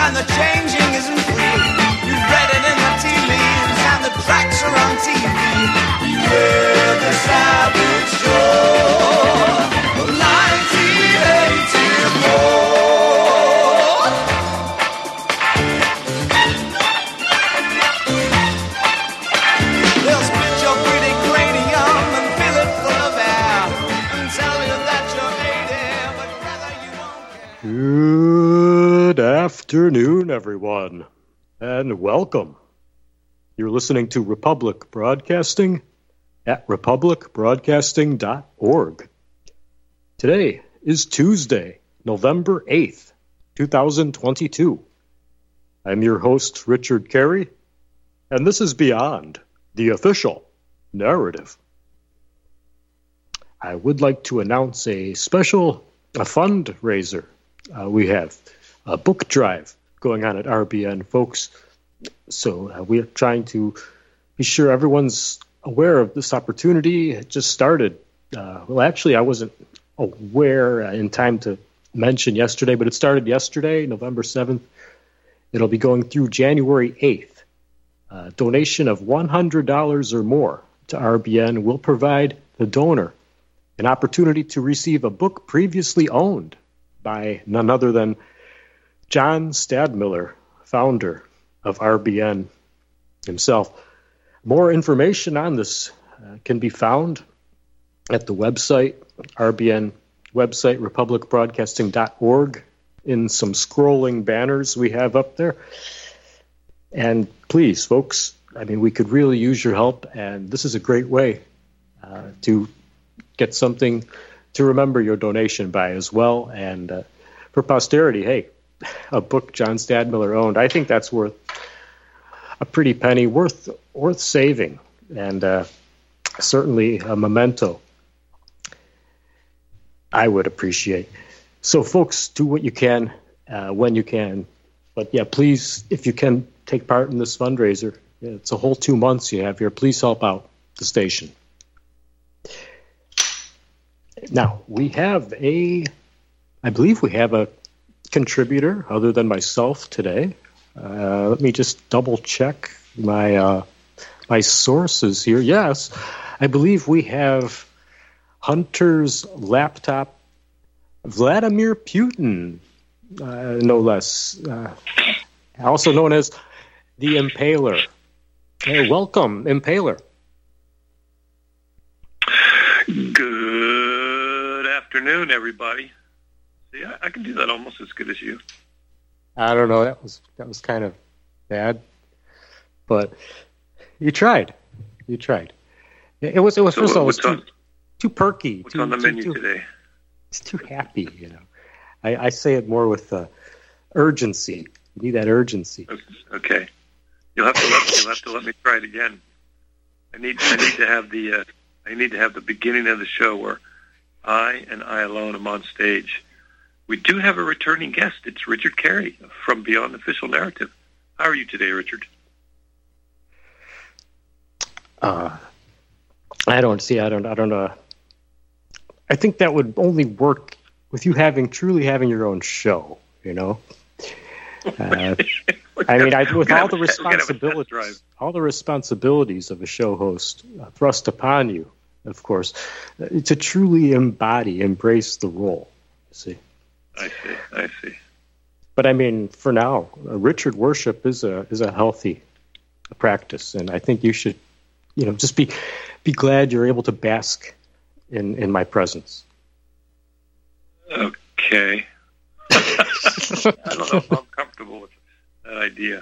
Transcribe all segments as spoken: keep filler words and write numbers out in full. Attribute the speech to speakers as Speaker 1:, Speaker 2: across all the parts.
Speaker 1: and the changing isn't free. You've read it in the tea leaves and the tracks are on T V. Beware the savage shore of nineteen eighty-four. They'll split your pretty cranium and fill it full of air and tell you that you're native, but rather you won't care.
Speaker 2: Good afternoon, everyone, and welcome. You're listening to Republic Broadcasting at republic broadcasting dot org. Today is Tuesday, November eighth, twenty twenty-two. I'm your host, Richard Carey, and this is Beyond the Official Narrative. I would like to announce a special a fundraiser. Uh, we have a book drive going on at R B N, folks. So uh, we're trying to be sure everyone's aware of this opportunity. It just started. Uh, well, actually, I wasn't aware uh, in time to mention yesterday, but it started yesterday, November seventh. It'll be going through January eighth. Uh, donation of one hundred dollars or more to R B N will provide the donor an opportunity to receive a book previously owned by none other than John Stadmiller, founder of R B N himself. More information on this uh, can be found at the website, R B N website, republic broadcasting dot org, in some scrolling banners we have up there. And please, folks, I mean, we could really use your help, and this is a great way uh, to get something to remember your donation by as well. And uh, for posterity, hey, a book John Stadmiller owned, I think that's worth a pretty penny, worth worth saving, and uh, certainly a memento I would appreciate. So, folks, do what you can uh, when you can. But, yeah, please, if you can take part in this fundraiser, it's a whole two months you have here. Please help out the station. Now, we have a, I believe we have a contributor other than myself today. Uh, let me just double check my uh, my sources here. Yes, I believe we have Hunter's laptop, Vladimir Putin, uh, no less, uh, also known as the Impaler. Hey, welcome, Impaler.
Speaker 3: Good afternoon, everybody. See, I, I can do that almost as good as you.
Speaker 2: I don't know. That was that was kind of bad, but you tried. You tried. It was it was
Speaker 3: So
Speaker 2: first of all, it was
Speaker 3: what's
Speaker 2: too,
Speaker 3: on-
Speaker 2: too perky.
Speaker 3: What's
Speaker 2: too,
Speaker 3: on the
Speaker 2: too-
Speaker 3: menu
Speaker 2: too-
Speaker 3: today?
Speaker 2: It's too happy, you know. I, I say it more with uh, urgency. You need that urgency.
Speaker 3: Okay, you'll have to let you'll have to let me try it again. I need I need to have the uh, I need to have the beginning of the show where I and I alone am on stage. We do have a returning guest. It's Richard Carey from Beyond the Official Narrative. How are you today, Richard?
Speaker 2: Uh, I don't see. I don't. I don't know. I think that would only work with you having truly having your own show. You know. Uh, I mean, I, with all the responsibilities, all the responsibilities of a show host uh, thrust upon you, of course, uh, to truly embody, embrace the role. You see.
Speaker 3: I see. I see.
Speaker 2: But I mean, for now, uh, Richard worship is a is a healthy practice, and I think you should, you know, just be be glad you're able to bask in in my presence.
Speaker 3: Okay. I don't know if I'm comfortable with that idea.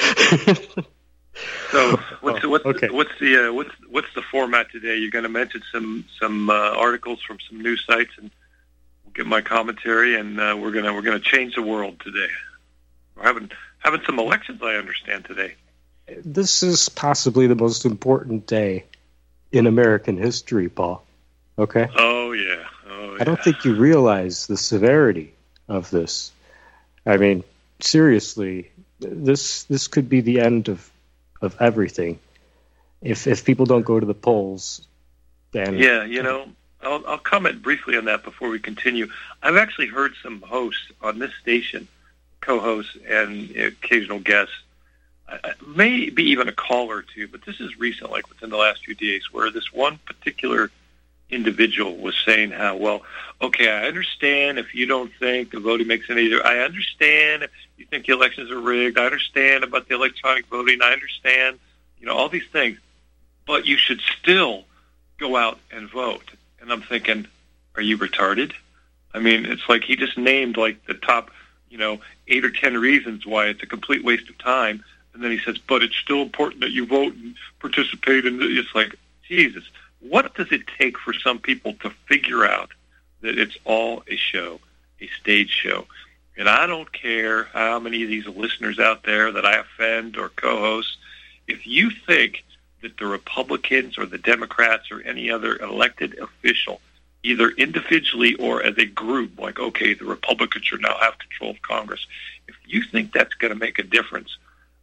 Speaker 3: So, what's what's
Speaker 2: okay.
Speaker 3: what's the uh, what's what's the format today? You're going to mention some some uh, articles from some news sites, and we'll get my commentary, and uh, we're gonna we're gonna change the world today. We're having having some elections, I understand, today.
Speaker 2: This is possibly the most important day in American history, Paul. Okay?
Speaker 3: Oh yeah. Oh, yeah.
Speaker 2: I don't think you realize the severity of this. I mean, seriously, this this could be the end of, of everything. If if people don't go to the polls, then
Speaker 3: yeah, you know, I'll, I'll comment briefly on that before we continue. I've actually heard some hosts on this station co-hosts and occasional guests, uh, maybe even a caller or two, but this is recent, like within the last few days, where this one particular individual was saying how, well, okay, I understand if you don't think the voting makes any difference. I understand if you think the elections are rigged. I understand about the electronic voting. I understand, you know, all these things. But you should still go out and vote. And I'm thinking, are you retarded? I mean, it's like he just named like the top, you know, eight or ten reasons why it's a complete waste of time. And then he says, but it's still important that you vote and participate. And it's like, Jesus, what does it take for some people to figure out that it's all a show, a stage show? And I don't care how many of these listeners out there that I offend or co-hosts. If you think that the Republicans or the Democrats or any other elected official, either individually or as a group, like, okay, the Republicans should now have control of Congress, if you think that's going to make a difference,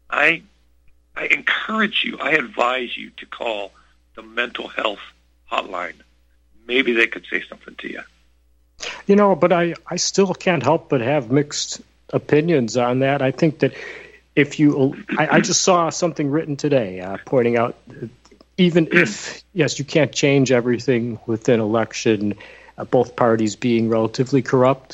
Speaker 3: I I encourage you, I advise you to call the mental health hotline. Maybe they could say something to you.
Speaker 2: You know, but I, I still can't help but have mixed opinions on that. I think that if you, I, I just saw something written today uh, pointing out, even if, yes, you can't change everything within election, uh, both parties being relatively corrupt,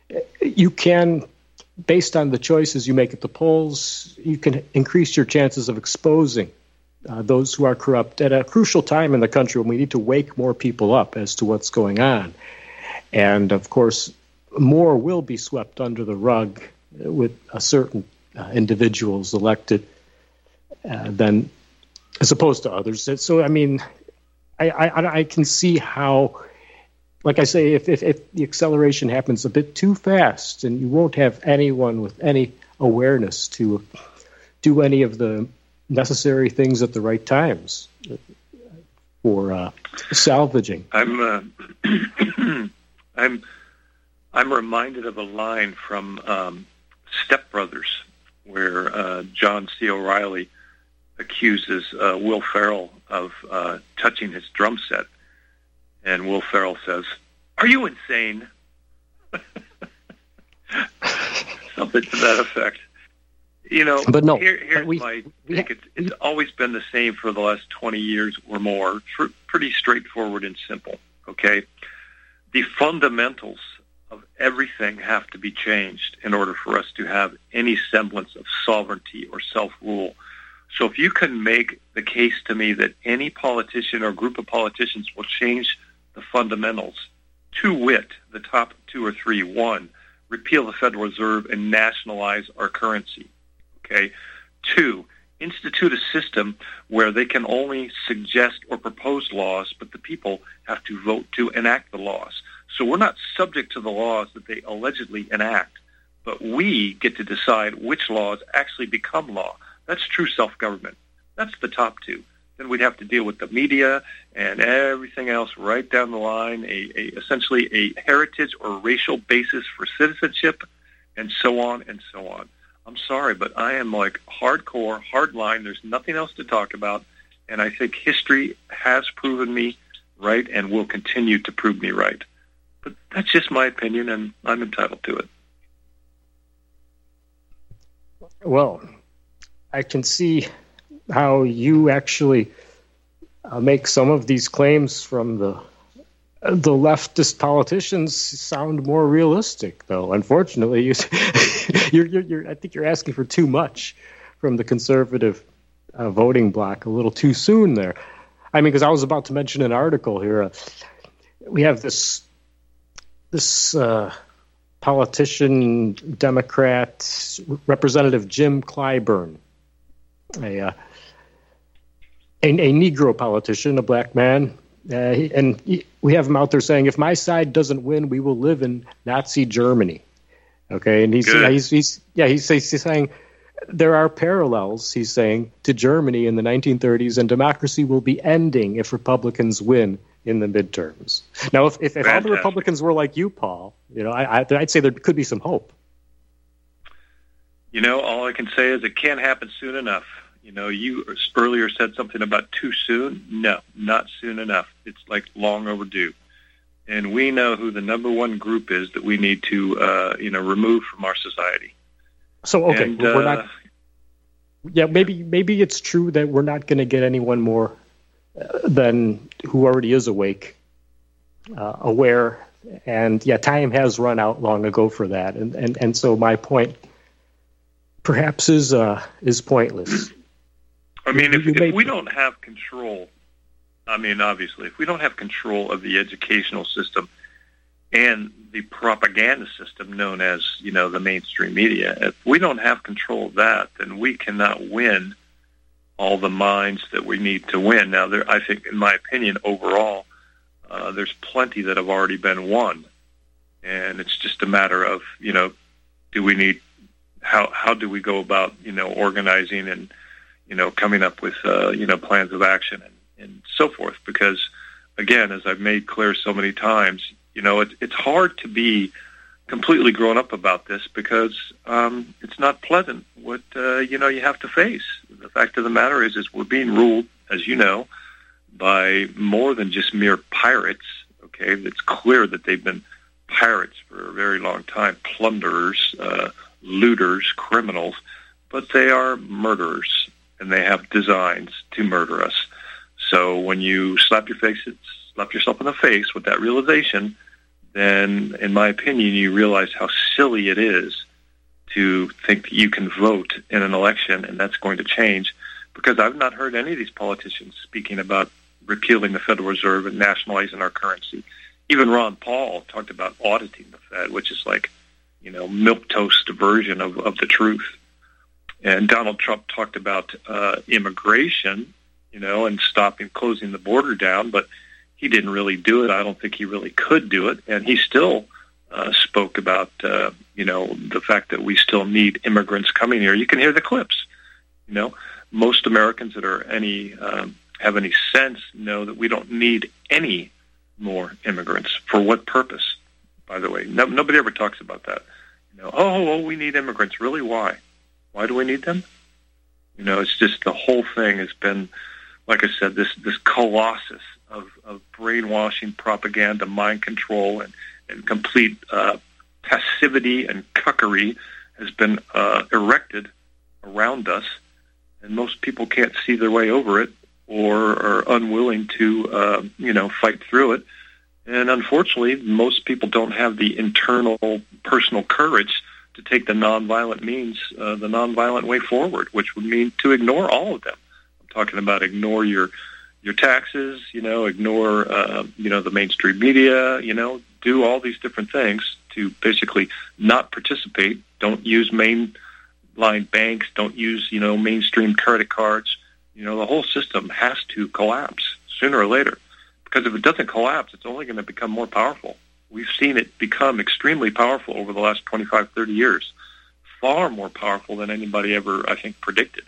Speaker 2: you can, based on the choices you make at the polls, you can increase your chances of exposing uh, those who are corrupt at a crucial time in the country when we need to wake more people up as to what's going on. And, of course, more will be swept under the rug with a certain uh, individuals elected uh, than as opposed to others. So, I mean, I, I, I can see how, like I say, if, if, if the acceleration happens a bit too fast and you won't have anyone with any awareness to do any of the necessary things at the right times for uh, salvaging.
Speaker 3: I'm uh, I'm I'm reminded of a line from um, Step Brothers where uh, John C. O'Reilly accuses uh, Will Ferrell of uh, touching his drum set, and Will Ferrell says, "Are you insane?" Something to that effect. You know,
Speaker 2: but no,
Speaker 3: here, here's
Speaker 2: we,
Speaker 3: my
Speaker 2: we,
Speaker 3: take. It's, it's always been the same for the last twenty years or more. Tr- pretty straightforward and simple, okay? The fundamentals of everything have to be changed in order for us to have any semblance of sovereignty or self-rule. So if you can make the case to me that any politician or group of politicians will change the fundamentals, to wit, the top two or three, one, repeal the Federal Reserve and nationalize our currency. Okay. Two, institute a system where they can only suggest or propose laws, but the people have to vote to enact the laws. So we're not subject to the laws that they allegedly enact, but we get to decide which laws actually become law. That's true self-government. That's the top two. Then we'd have to deal with the media and everything else right down the line, a, a essentially a heritage or racial basis for citizenship, and so on and so on. I'm sorry, but I am like hardcore, hardline. There's nothing else to talk about. And I think history has proven me right and will continue to prove me right. But that's just my opinion, and I'm entitled to it.
Speaker 2: Well, I can see how you actually uh, make some of these claims from the uh, the leftist politicians sound more realistic, though. Unfortunately, you, you're, you're, you're, I think you're asking for too much from the conservative uh, voting bloc a little too soon there. I mean, because I was about to mention an article here. Uh, we have this this uh, politician, Democrat, Representative Jim Clyburn, a uh, A, a Negro politician, a black man, uh, he, and he, we have him out there saying, "If my side doesn't win, we will live in Nazi Germany." Okay, and he's yeah, he's, he's yeah he's, he's saying there are parallels. He's saying to Germany in the nineteen thirties, and democracy will be ending if Republicans win in the midterms. Now, if if, if all the Republicans were like you, Paul, you know, I, I, I'd say there could be some hope.
Speaker 3: You know, all I can say is it can't happen soon enough. You know, you earlier said something about too soon. No, not soon enough. It's like long overdue. And we know who the number one group is that we need to, uh, you know, remove from our society.
Speaker 2: So okay,
Speaker 3: And,
Speaker 2: we're
Speaker 3: uh,
Speaker 2: not. Yeah, maybe maybe it's true that we're not going to get anyone more uh, than who already is awake, uh, aware, and yeah, time has run out long ago for that, and and, and so my point perhaps is uh, is pointless.
Speaker 3: I mean, if,
Speaker 2: You may-
Speaker 3: if we don't have control, I mean, obviously, if we don't have control of the educational system and the propaganda system known as, you know, the mainstream media, if we don't have control of that, then we cannot win all the minds that we need to win. Now, there, I think, in my opinion, overall, uh, there's plenty that have already been won. And it's just a matter of, you know, do we need, how how do we go about, you know, organizing and, you know, coming up with, uh, you know, plans of action and, and so forth. Because, again, as I've made clear so many times, you know, it, it's hard to be completely grown up about this because um, it's not pleasant what, uh, you know, you have to face. The fact of the matter is, is we're being ruled, as you know, by more than just mere pirates, okay? It's clear that they've been pirates for a very long time, plunderers, uh, looters, criminals, but they are murderers, and they have designs to murder us. So when you slap your face, slap yourself in the face with that realization, then, in my opinion, you realize how silly it is to think that you can vote in an election and that's going to change, because I've not heard any of these politicians speaking about repealing the Federal Reserve and nationalizing our currency. Even Ron Paul talked about auditing the Fed, which is like, you know, milquetoast version of, of the truth. And Donald Trump talked about uh, immigration, you know, and stopping, closing the border down, but he didn't really do it. I don't think he really could do it. And he still uh, spoke about, uh, you know, the fact that we still need immigrants coming here. You can hear the clips. You know, most Americans that are any um, have any sense know that we don't need any more immigrants. For what purpose, by the way? No, nobody ever talks about that. You know, oh, oh, we need immigrants. Really? Why? Why do we need them? You know, it's just the whole thing has been, like I said, this this colossus of, of brainwashing, propaganda, mind control, and, and complete uh, passivity and cuckery has been uh, erected around us, and most people can't see their way over it or are unwilling to, uh, you know, fight through it. And unfortunately, most people don't have the internal personal courage to take the nonviolent means, uh, the nonviolent way forward, which would mean to ignore all of them. I'm talking about ignore your your taxes, you know, ignore, uh, you know, the mainstream media, you know, do all these different things to basically not participate. Don't use mainline banks. Don't use, you know, mainstream credit cards. You know, the whole system has to collapse sooner or later, because if it doesn't collapse, it's only going to become more powerful. We've seen it become extremely powerful over the last twenty-five, thirty years, far more powerful than anybody ever, I think, predicted.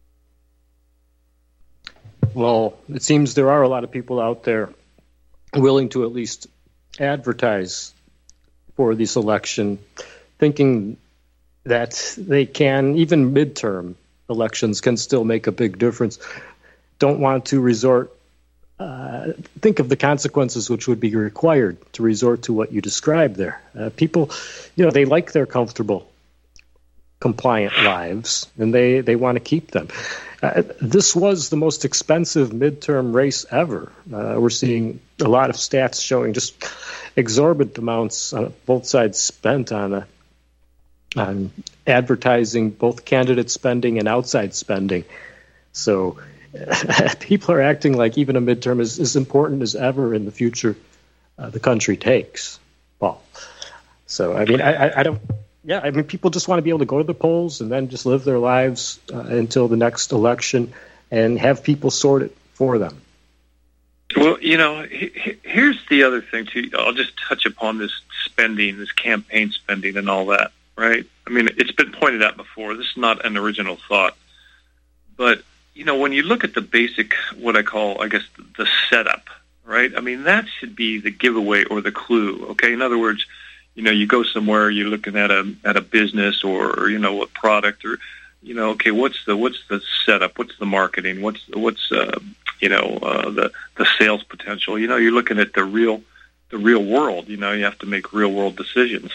Speaker 2: Well, it seems there are a lot of people out there willing to at least advertise for this election, thinking that they can, even midterm elections can still make a big difference. Don't want to resort, uh, think of the consequences which would be required to resort to what you described there. Uh, people, you know, they like their comfortable, compliant lives, and they, they want to keep them. Uh, this was the most expensive midterm race ever. Uh, we're seeing a lot of stats showing just exorbitant amounts on both sides spent on a, on advertising, both candidate spending and outside spending. So uh, people are acting like even a midterm is as important as ever in the future uh, the country takes. Well, so I mean, I, I, I don't. Yeah, I mean, people just want to be able to go to the polls and then just live their lives uh, until the next election and have people sort it for them.
Speaker 3: Well, you know, he, he, here's the other thing, too. I'll just touch upon this spending, this campaign spending and all that, right? I mean, it's been pointed out before. This is not an original thought. But, you know, when you look at the basic, what I call, I guess, the setup, right? I mean, that should be the giveaway or the clue, okay? In other words, you know, you go somewhere, you're looking at a at a business or, or you know, a product, or you know, okay, what's the what's the setup? What's the marketing? What's what's uh, you know uh, the the sales potential? You know, you're looking at the real the real world. You know, you have to make real world decisions.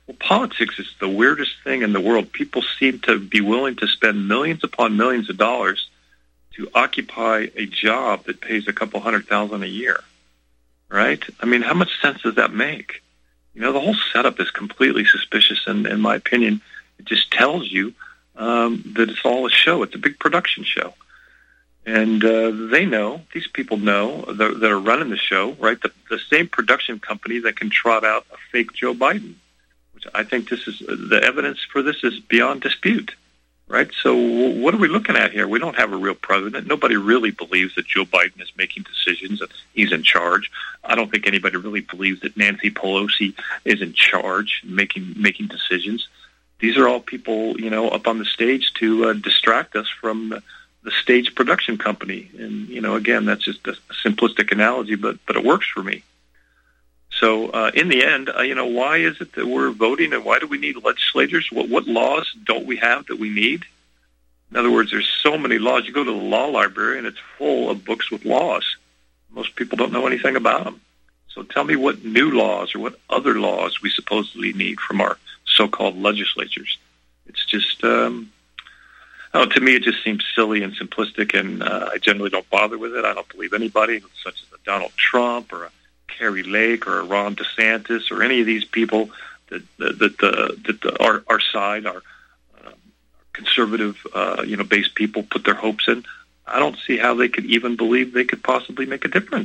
Speaker 3: Well, politics is the weirdest thing in the world. People seem to be willing to spend millions upon millions of dollars to occupy a job that pays a couple hundred thousand a year, right? I mean, how much sense does that make? You know, the whole setup is completely suspicious, and in my opinion, it just tells you um, that it's all a show. It's a big production show. And uh, they know, these people know that, that are running the show, right? The, the same production company that can trot out a fake Joe Biden, which I think this is, the evidence for this is beyond dispute, right? So what are we looking at here? We don't have a real president. Nobody really believes that Joe Biden is making decisions, that he's in charge. I don't think anybody really believes that Nancy Pelosi is in charge, making making decisions. These are all people, you know, up on the stage to uh, distract us from the, the stage production company. And, you know, again, that's just a simplistic analogy, but but it works for me. So uh, in the end, uh, you know, why is it that we're voting, and why do we need legislators? What, what laws don't we have that we need? In other words, there's so many laws. You go to the law library, and it's full of books with laws. Most people don't know anything about them. So tell me what new laws or what other laws we supposedly need from our so-called legislatures. It's just, um, oh, to me, it just seems silly and simplistic, and uh, I generally don't bother with it. I don't believe anybody, such as a Donald Trump or a Kerry Lake or a Ron DeSantis or any of these people that that, that, the, that the, our, our side, our uh, conservative, uh, you know, based people put their hopes in. I don't see how they could even believe they could possibly make a difference.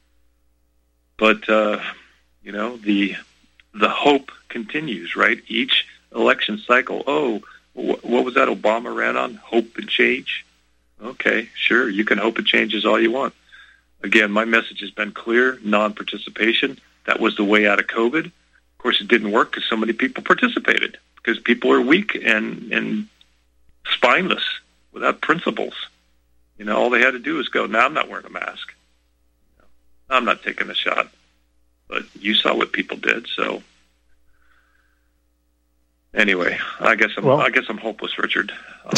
Speaker 3: But uh, you know, the the hope continues, right? Each election cycle. Oh, wh- what was that Obama ran on? Hope and change. Okay, sure, you can hope it changes all you want. Again, my message has been clear: non-participation. That was the way out of COVID. Of course, it didn't work because so many people participated, because people are weak and and spineless, without principles. You know, all they had to do is go, no, I'm not wearing a mask. No, I'm not taking a shot. But you saw what people did, so anyway, I guess I'm well, I guess I'm hopeless, Richard.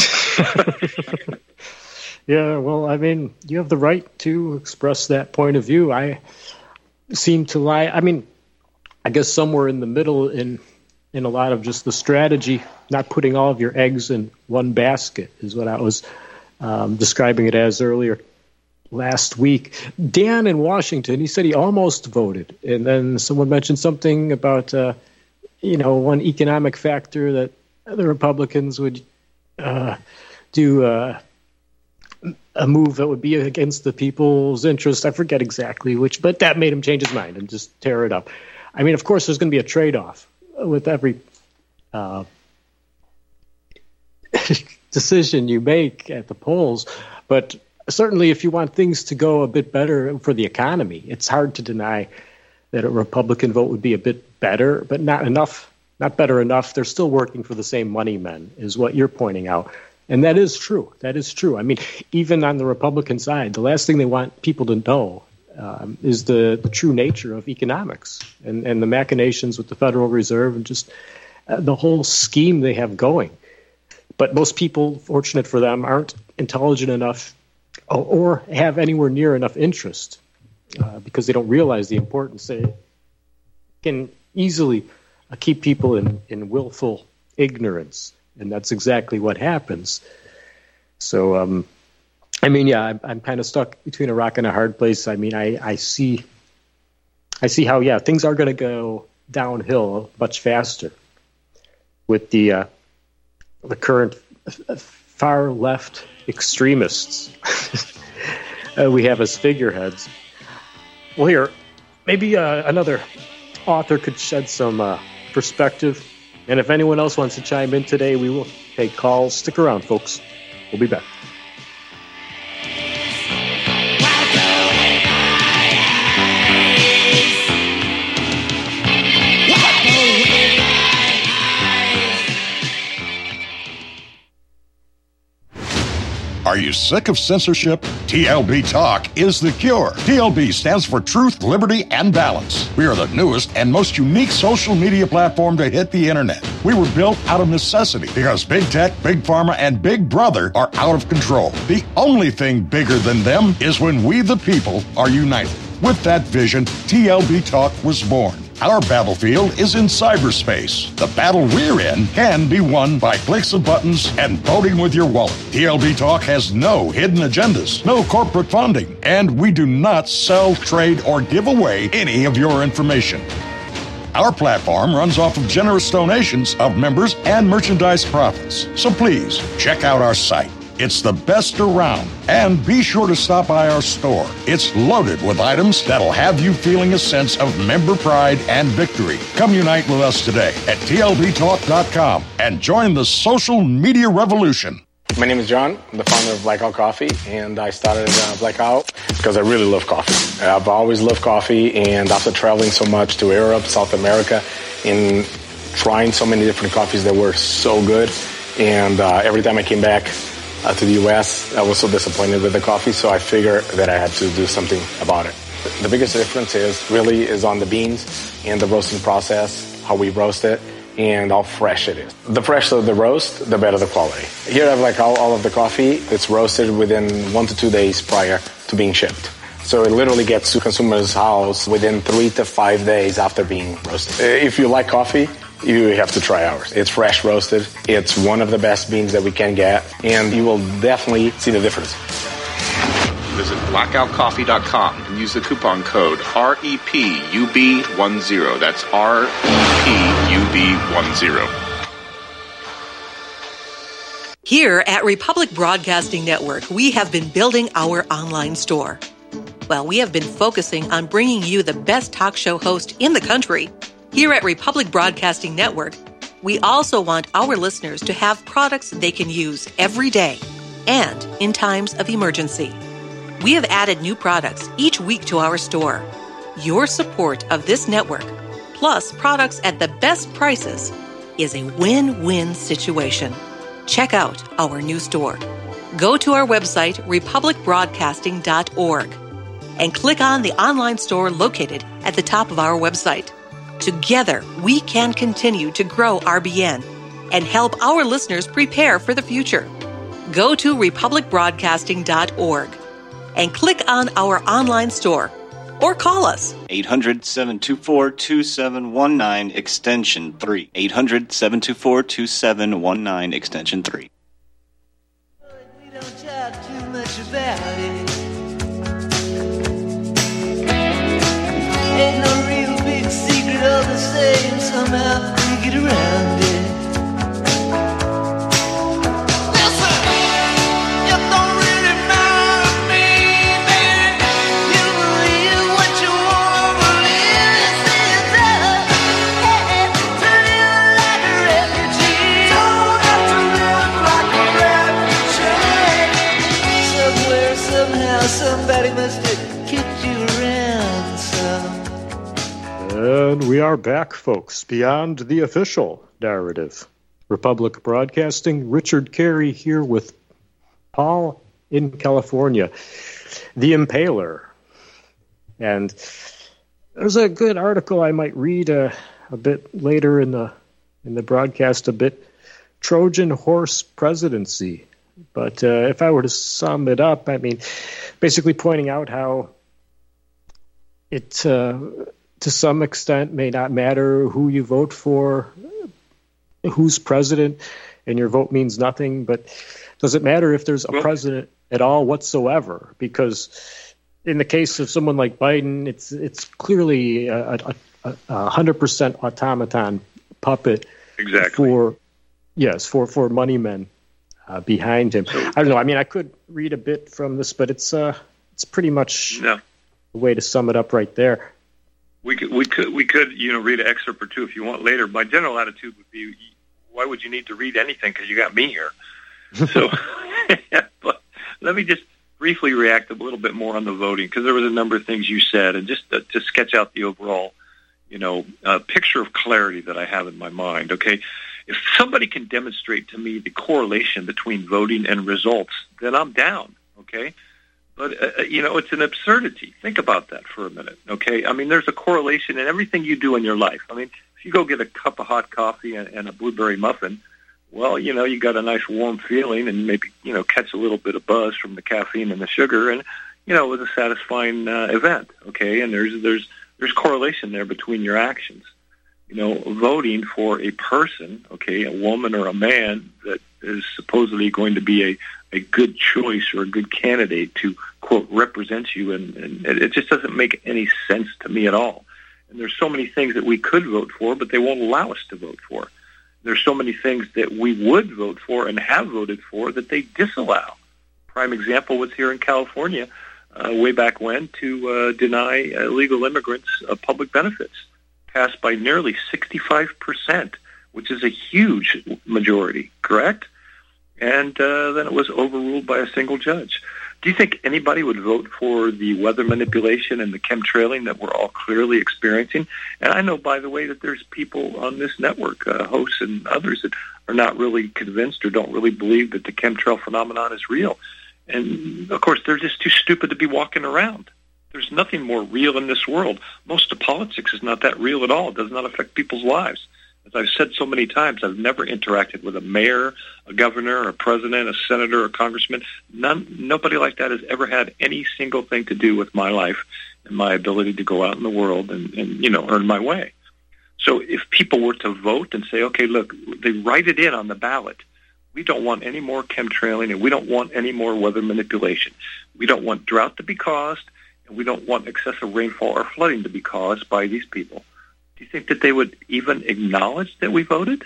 Speaker 2: Yeah, well, I mean, you have the right to express that point of view. I seem to lie. I mean, I guess somewhere in the middle in in a lot of just the strategy, not putting all of your eggs in one basket is what I was um, describing it as earlier last week. Dan in Washington, he said he almost voted. And then someone mentioned something about, uh, you know, one economic factor that the Republicans would uh, do uh, a move that would be against the people's interest. I forget exactly which, but that made him change his mind and just tear it up. I mean, of course, there's going to be a trade-off with every uh, decision you make at the polls. But certainly if you want things to go a bit better for the economy, it's hard to deny that a Republican vote would be a bit better, but not enough, not better enough. They're still working for the same money men, is what you're pointing out. And that is true. That is true. I mean, even on the Republican side, the last thing they want people to know um, is the, the true nature of economics and, and the machinations with the Federal Reserve and just uh, the whole scheme they have going. But most people, fortunate for them, aren't intelligent enough or, or have anywhere near enough interest uh, because they don't realize the importance. They can easily uh, keep people in, in willful ignorance. And that's exactly what happens. So, um, I mean, yeah, I'm, I'm kind of stuck between a rock and a hard place. I mean, I, I see, I see how, yeah, things are going to go downhill much faster with the uh, the current far left extremists uh, we have as figureheads. Well, here, maybe uh, another author could shed some uh, perspective. And if anyone else wants to chime in today, we will take calls. Stick around, folks. We'll be back.
Speaker 4: Are you sick of censorship? T L B Talk is the cure. T L B stands for Truth, Liberty, and Balance. We are the newest and most unique social media platform to hit the internet. We were built out of necessity because Big Tech, Big Pharma, and Big Brother are out of control. The only thing bigger than them is when we the people are united. With that vision, T L B Talk was born. Our battlefield is in cyberspace. The battle we're in can be won by clicks of buttons and voting with your wallet. T L B Talk has no hidden agendas, no corporate funding, and we do not sell, trade, or give away any of your information. Our platform runs off of generous donations of members and merchandise profits. So please, check out our site. It's the best around. And be sure to stop by our store. It's loaded with items that'll have you feeling a sense of member pride and victory. Come unite with us today at T L B talk dot com and join the social media revolution.
Speaker 5: My name is John. I'm the founder of Blackout Coffee, and I started uh, Blackout because I really love coffee. I've always loved coffee, and after traveling so much to Europe, South America, and trying so many different coffees that were so good, and uh, every time I came back uh, to the U S, I was so disappointed with the coffee, so I figured that I had to do something about it. The biggest difference is really is on the beans and the roasting process, how we roast it, and how fresh it is. The fresher the roast, the better the quality. Here I have like all, all of the coffee. It's roasted within one to two days prior to being shipped. So it literally gets to consumer's house within three to five days after being roasted. If you like coffee, you have to try ours. It's fresh roasted. It's one of the best beans that we can get, and you will definitely see the difference.
Speaker 6: Visit blackout coffee dot com and use the coupon code R E P U B ten. That's R E P U B ten.
Speaker 7: Here at Republic Broadcasting Network, we have been building our online store. Well, we have been focusing on bringing you the best talk show host in the country. Here at Republic Broadcasting Network, we also want our listeners to have products they can use every day and in times of emergency. We have added new products each week to our store. Your support of this network, plus products at the best prices, is a win-win situation. Check out our new store. Go to our website, republic broadcasting dot org, and click on the online store located at the top of our website. Together, we can continue to grow R B N and help our listeners prepare for the future. Go to republic broadcasting dot org and click on our online store or call us.
Speaker 8: eight hundred, seven two four, two seven one nine, extension three. eight hundred, seven two four, two seven one nine, extension three.
Speaker 1: We don't talk too much about it. Ain't no real big secret, all the same, somehow we get around it. Somebody must have kicked you around some.
Speaker 2: And we are back, folks, beyond the official narrative. Republic Broadcasting, Richard Carey here with Paul in California, the Impaler. And there's a good article I might read a, a bit later in the in the broadcast, a bit Trojan Horse Presidency. But uh, if I were to sum it up, I mean, basically pointing out how it, uh, to some extent, may not matter who you vote for, who's president, and your vote means nothing. But does it matter if there's a president at all whatsoever? Because in the case of someone like Biden, it's it's clearly a, a, a one hundred percent automaton puppet.
Speaker 3: Exactly.
Speaker 2: For yes, for for money men. Uh, behind him. I don't know. I mean, I could read a bit from this, but it's uh, it's pretty much
Speaker 3: no.
Speaker 2: the way to sum it up right there.
Speaker 3: We could, we could, we could, you know, read an excerpt or two if you want later. My general attitude would be, why would you need to read anything? Because you got me here. So, but let me just briefly react a little bit more on the voting, because there was a number of things you said, and just uh, to sketch out the overall, you know, uh, picture of clarity that I have in my mind. Okay. If somebody can demonstrate to me the correlation between voting and results, then I'm down, okay? But, uh, you know, it's an absurdity. Think about that for a minute, okay? I mean, there's a correlation in everything you do in your life. I mean, if you go get a cup of hot coffee and, and a blueberry muffin, well, you know, you got a nice warm feeling and maybe, you know, catch a little bit of buzz from the caffeine and the sugar, and, you know, it was a satisfying uh, event, okay? And there's there's there's correlation there between your actions. You know, voting for a person, okay, a woman or a man that is supposedly going to be a, a good choice or a good candidate to, quote, represent you, and, and it just doesn't make any sense to me at all. And there's so many things that we could vote for, but they won't allow us to vote for. There's so many things that we would vote for and have voted for that they disallow. Prime example was here in California uh, way back when to uh, deny illegal immigrants uh, public benefits, passed by nearly sixty-five percent, which is a huge majority, correct? And uh, then it was overruled by a single judge. Do you think anybody would vote for the weather manipulation and the chemtrailing that we're all clearly experiencing? And I know, by the way, that there's people on this network, uh, hosts and others, that are not really convinced or don't really believe that the chemtrail phenomenon is real. And, of course, they're just too stupid to be walking around. There's nothing more real in this world. Most of politics is not that real at all. It does not affect people's lives. As I've said so many times, I've never interacted with a mayor, a governor, a president, a senator, a congressman. None, nobody like that has ever had any single thing to do with my life and my ability to go out in the world and, and you know, earn my way. So if people were to vote and say, okay, look, they write it in on the ballot, we don't want any more chemtrailing and we don't want any more weather manipulation. We don't want drought to be caused, and we don't want excessive rainfall or flooding to be caused by these people. Do you think that they would even acknowledge that we voted?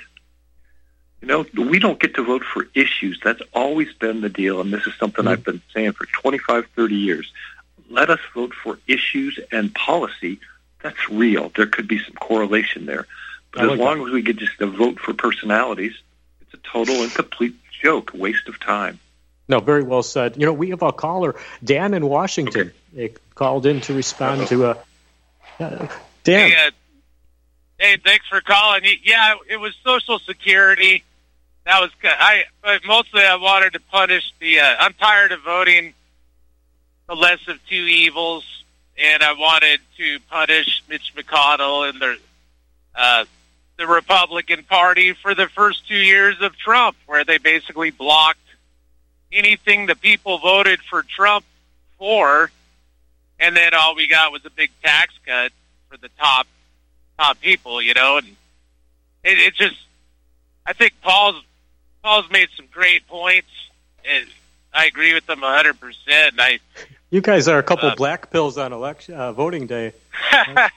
Speaker 3: You know, we don't get to vote for issues. That's always been the deal, and this is something mm-hmm. I've been saying for twenty-five, thirty years. Let us vote for issues and policy. That's real. There could be some correlation there. But like as long that. as we get just to vote for personalities, it's a total and complete joke, waste of time.
Speaker 2: No, very well said. You know, we have a caller, Dan in Washington, okay. called in to respond Uh-oh. to a... Uh, Dan.
Speaker 9: Hey, uh, hey, thanks for calling. Yeah, it was Social Security. That was good. I, but mostly I wanted to punish the... Uh, I'm tired of voting the less of two evils, and I wanted to punish Mitch McConnell and the, uh, the Republican Party for the first two years of Trump, where they basically blocked anything the people voted for Trump for, and then all we got was a big tax cut for the top top people, you know. And it, it just, I think Paul's Paul's made some great points, and I agree with them a hundred percent. I,
Speaker 2: you guys are a couple uh, black pills on election uh, voting day.
Speaker 9: well,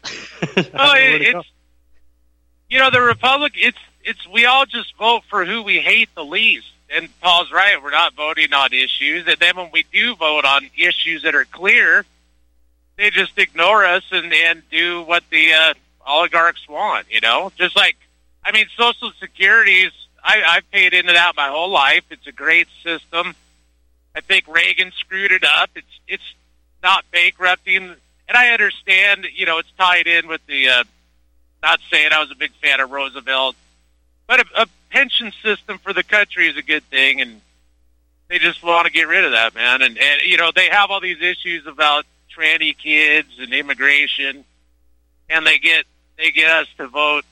Speaker 9: it, it's you know the Republic. It's it's we all just vote for who we hate the least. And Paul's right, we're not voting on issues. And then when we do vote on issues that are clear, they just ignore us and, and do what the uh, oligarchs want, you know? Just like, I mean, Social Security is, I, I've paid into that my whole life. It's a great system. I think Reagan screwed it up. It's it's not bankrupting. And I understand, you know, it's tied in with the, uh, not saying I was a big fan of Roosevelt, but a, a pension system for the country is a good thing, and they just want to get rid of that, man. And, and you know, they have all these issues about tranny kids and immigration, and they get they get us to vote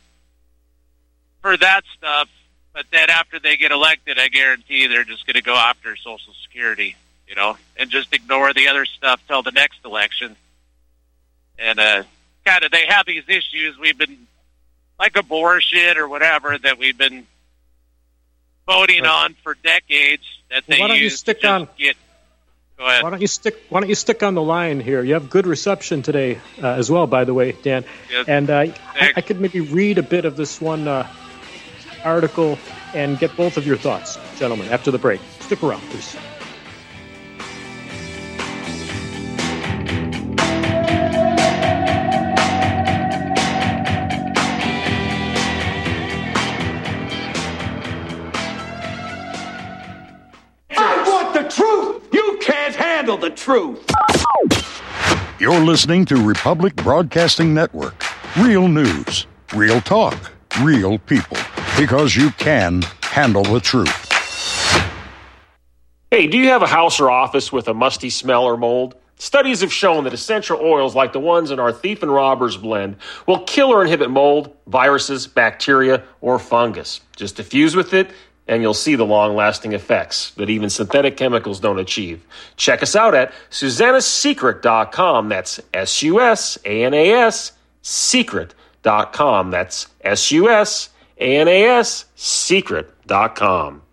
Speaker 9: for that stuff. But then after they get elected, I guarantee they're just going to go after Social Security, you know, and just ignore the other stuff till the next election. And uh, kind of they have these issues we've been, like abortion or whatever, that we've been voting right. on for decades that they
Speaker 2: well, why don't
Speaker 9: use
Speaker 2: you stick
Speaker 9: to
Speaker 2: on,
Speaker 9: get. Go ahead.
Speaker 2: Why don't you stick? Why don't you stick on the line here? You have good reception today uh, as well, by the way, Dan.
Speaker 9: Yes.
Speaker 2: And uh, I, I could maybe read a bit of this one uh, article and get both of your thoughts, gentlemen, after the break. Stick around, please.
Speaker 1: The truth.
Speaker 4: You're listening to Republic Broadcasting Network. Real news, real talk, real people. Because you can handle the truth.
Speaker 10: Hey, do you have a house or office with a musty smell or mold? Studies have shown that essential oils like the ones in our Thief and Robbers blend will kill or inhibit mold, viruses, bacteria, or fungus. Just diffuse with it, and you'll see the long-lasting effects that even synthetic chemicals don't achieve. Check us out at Susanna's Secret dot com. That's S U S A N A S Secret dot com. That's S U S A N A S Secret dot com.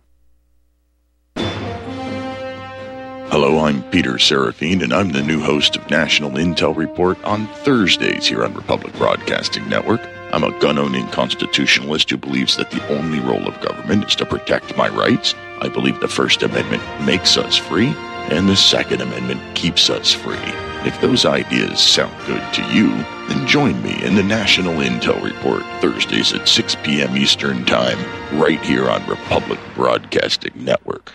Speaker 11: Hello, I'm Peter Serafine, and I'm the new host of National Intel Report on Thursdays here on Republic Broadcasting Network. I'm a gun-owning constitutionalist who believes that the only role of government is to protect my rights. I believe the First Amendment makes us free, and the Second Amendment keeps us free. If those ideas sound good to you, then join me in the National Intel Report Thursdays at six p.m. Eastern Time, right here on Republic Broadcasting Network.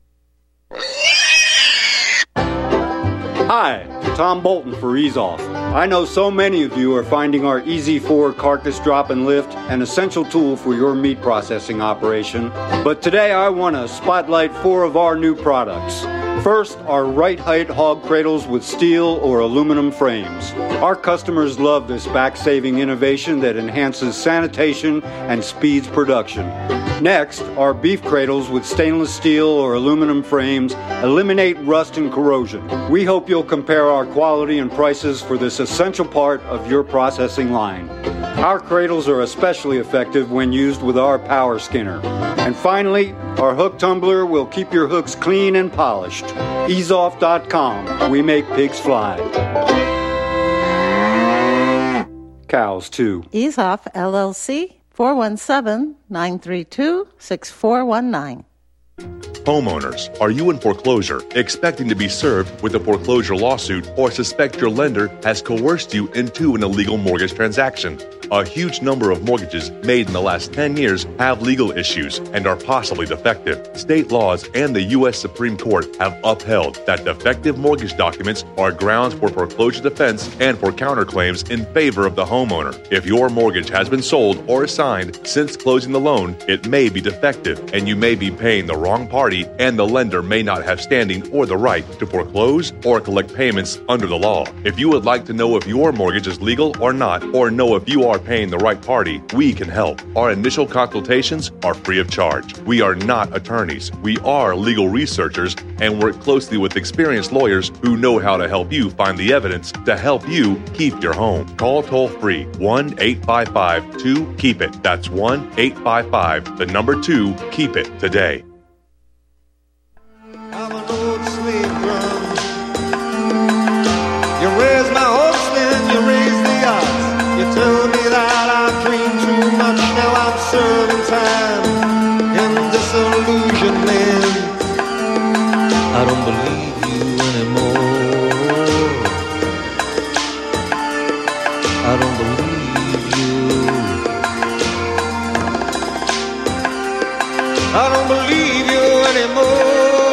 Speaker 12: Hi, Tom Bolton for Ease Off. I know so many of you are finding our Easy four carcass drop and lift an essential tool for your meat processing operation, but today I want to spotlight four of our new products. First, our right height hog cradles with steel or aluminum frames. Our customers love this back-saving innovation that enhances sanitation and speeds production. Next, our beef cradles with stainless steel or aluminum frames eliminate rust and corrosion. We hope you'll compare our quality and prices for this essential part of your processing line. Our cradles are especially effective when used with our power skinner. And finally, our hook tumbler will keep your hooks clean and polished. ease off dot com. We make pigs fly. Cows, too.
Speaker 13: Ease Off, L L C, four one seven, nine three two, six four one nine.
Speaker 14: Homeowners, are you in foreclosure, expecting to be served with a foreclosure lawsuit, or suspect your lender has coerced you into an illegal mortgage transaction? A huge number of mortgages made in the last ten years have legal issues and are possibly defective. State laws and the U S Supreme Court have upheld that defective mortgage documents are grounds for foreclosure defense and for counterclaims in favor of the homeowner. If your mortgage has been sold or assigned since closing the loan, it may be defective and you may be paying the wrong party, and the lender may not have standing or the right to foreclose or collect payments under the law. If you would like to know if your mortgage is legal or not, or know if you are paying the right party, we can help. Our initial consultations are free of charge. We are not attorneys. We are legal researchers and work closely with experienced lawyers who know how to help you find the evidence to help you keep your home. Call toll-free one eight five five two keep it. That's one eight five five, the number two, keep it today.
Speaker 1: I'm an old slave drum. You raise my hopes, then you raise the odds. You tell me that I've dreamed too much. Now I'm serving time in disillusionment. I don't believe you anymore. I don't believe you. I don't believe you anymore.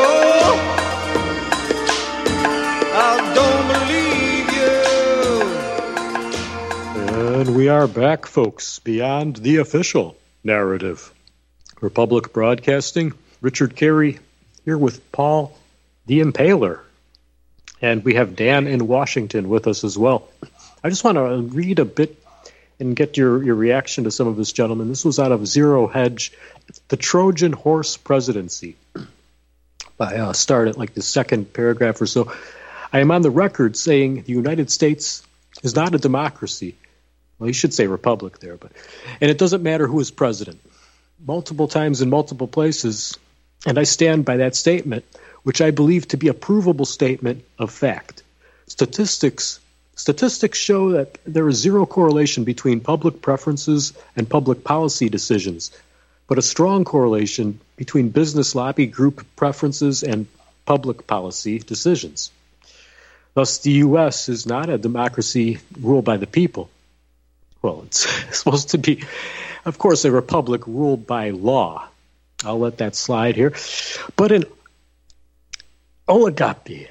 Speaker 2: And we are back, folks, beyond the official narrative. Republic Broadcasting, Richard Carey here with Paul the Impaler. And we have Dan in Washington with us as well. I just want to read a bit and get your, your reaction to some of this, gentlemen. This was out of Zero Hedge, The Trojan Horse Presidency. I uh, start at like the second paragraph or so. I am on the record saying the United States is not a democracy. Well, you should say republic there, but and it doesn't matter who is president. Multiple times in multiple places, and I stand by that statement, which I believe to be a provable statement of fact. Statistics statistics show that there is zero correlation between public preferences and public policy decisions, but a strong correlation between business lobby group preferences and public policy decisions. Thus, the U S is not a democracy ruled by the people. Well, it's supposed to be, of course, a republic ruled by law. I'll let that slide here. But an oligarchy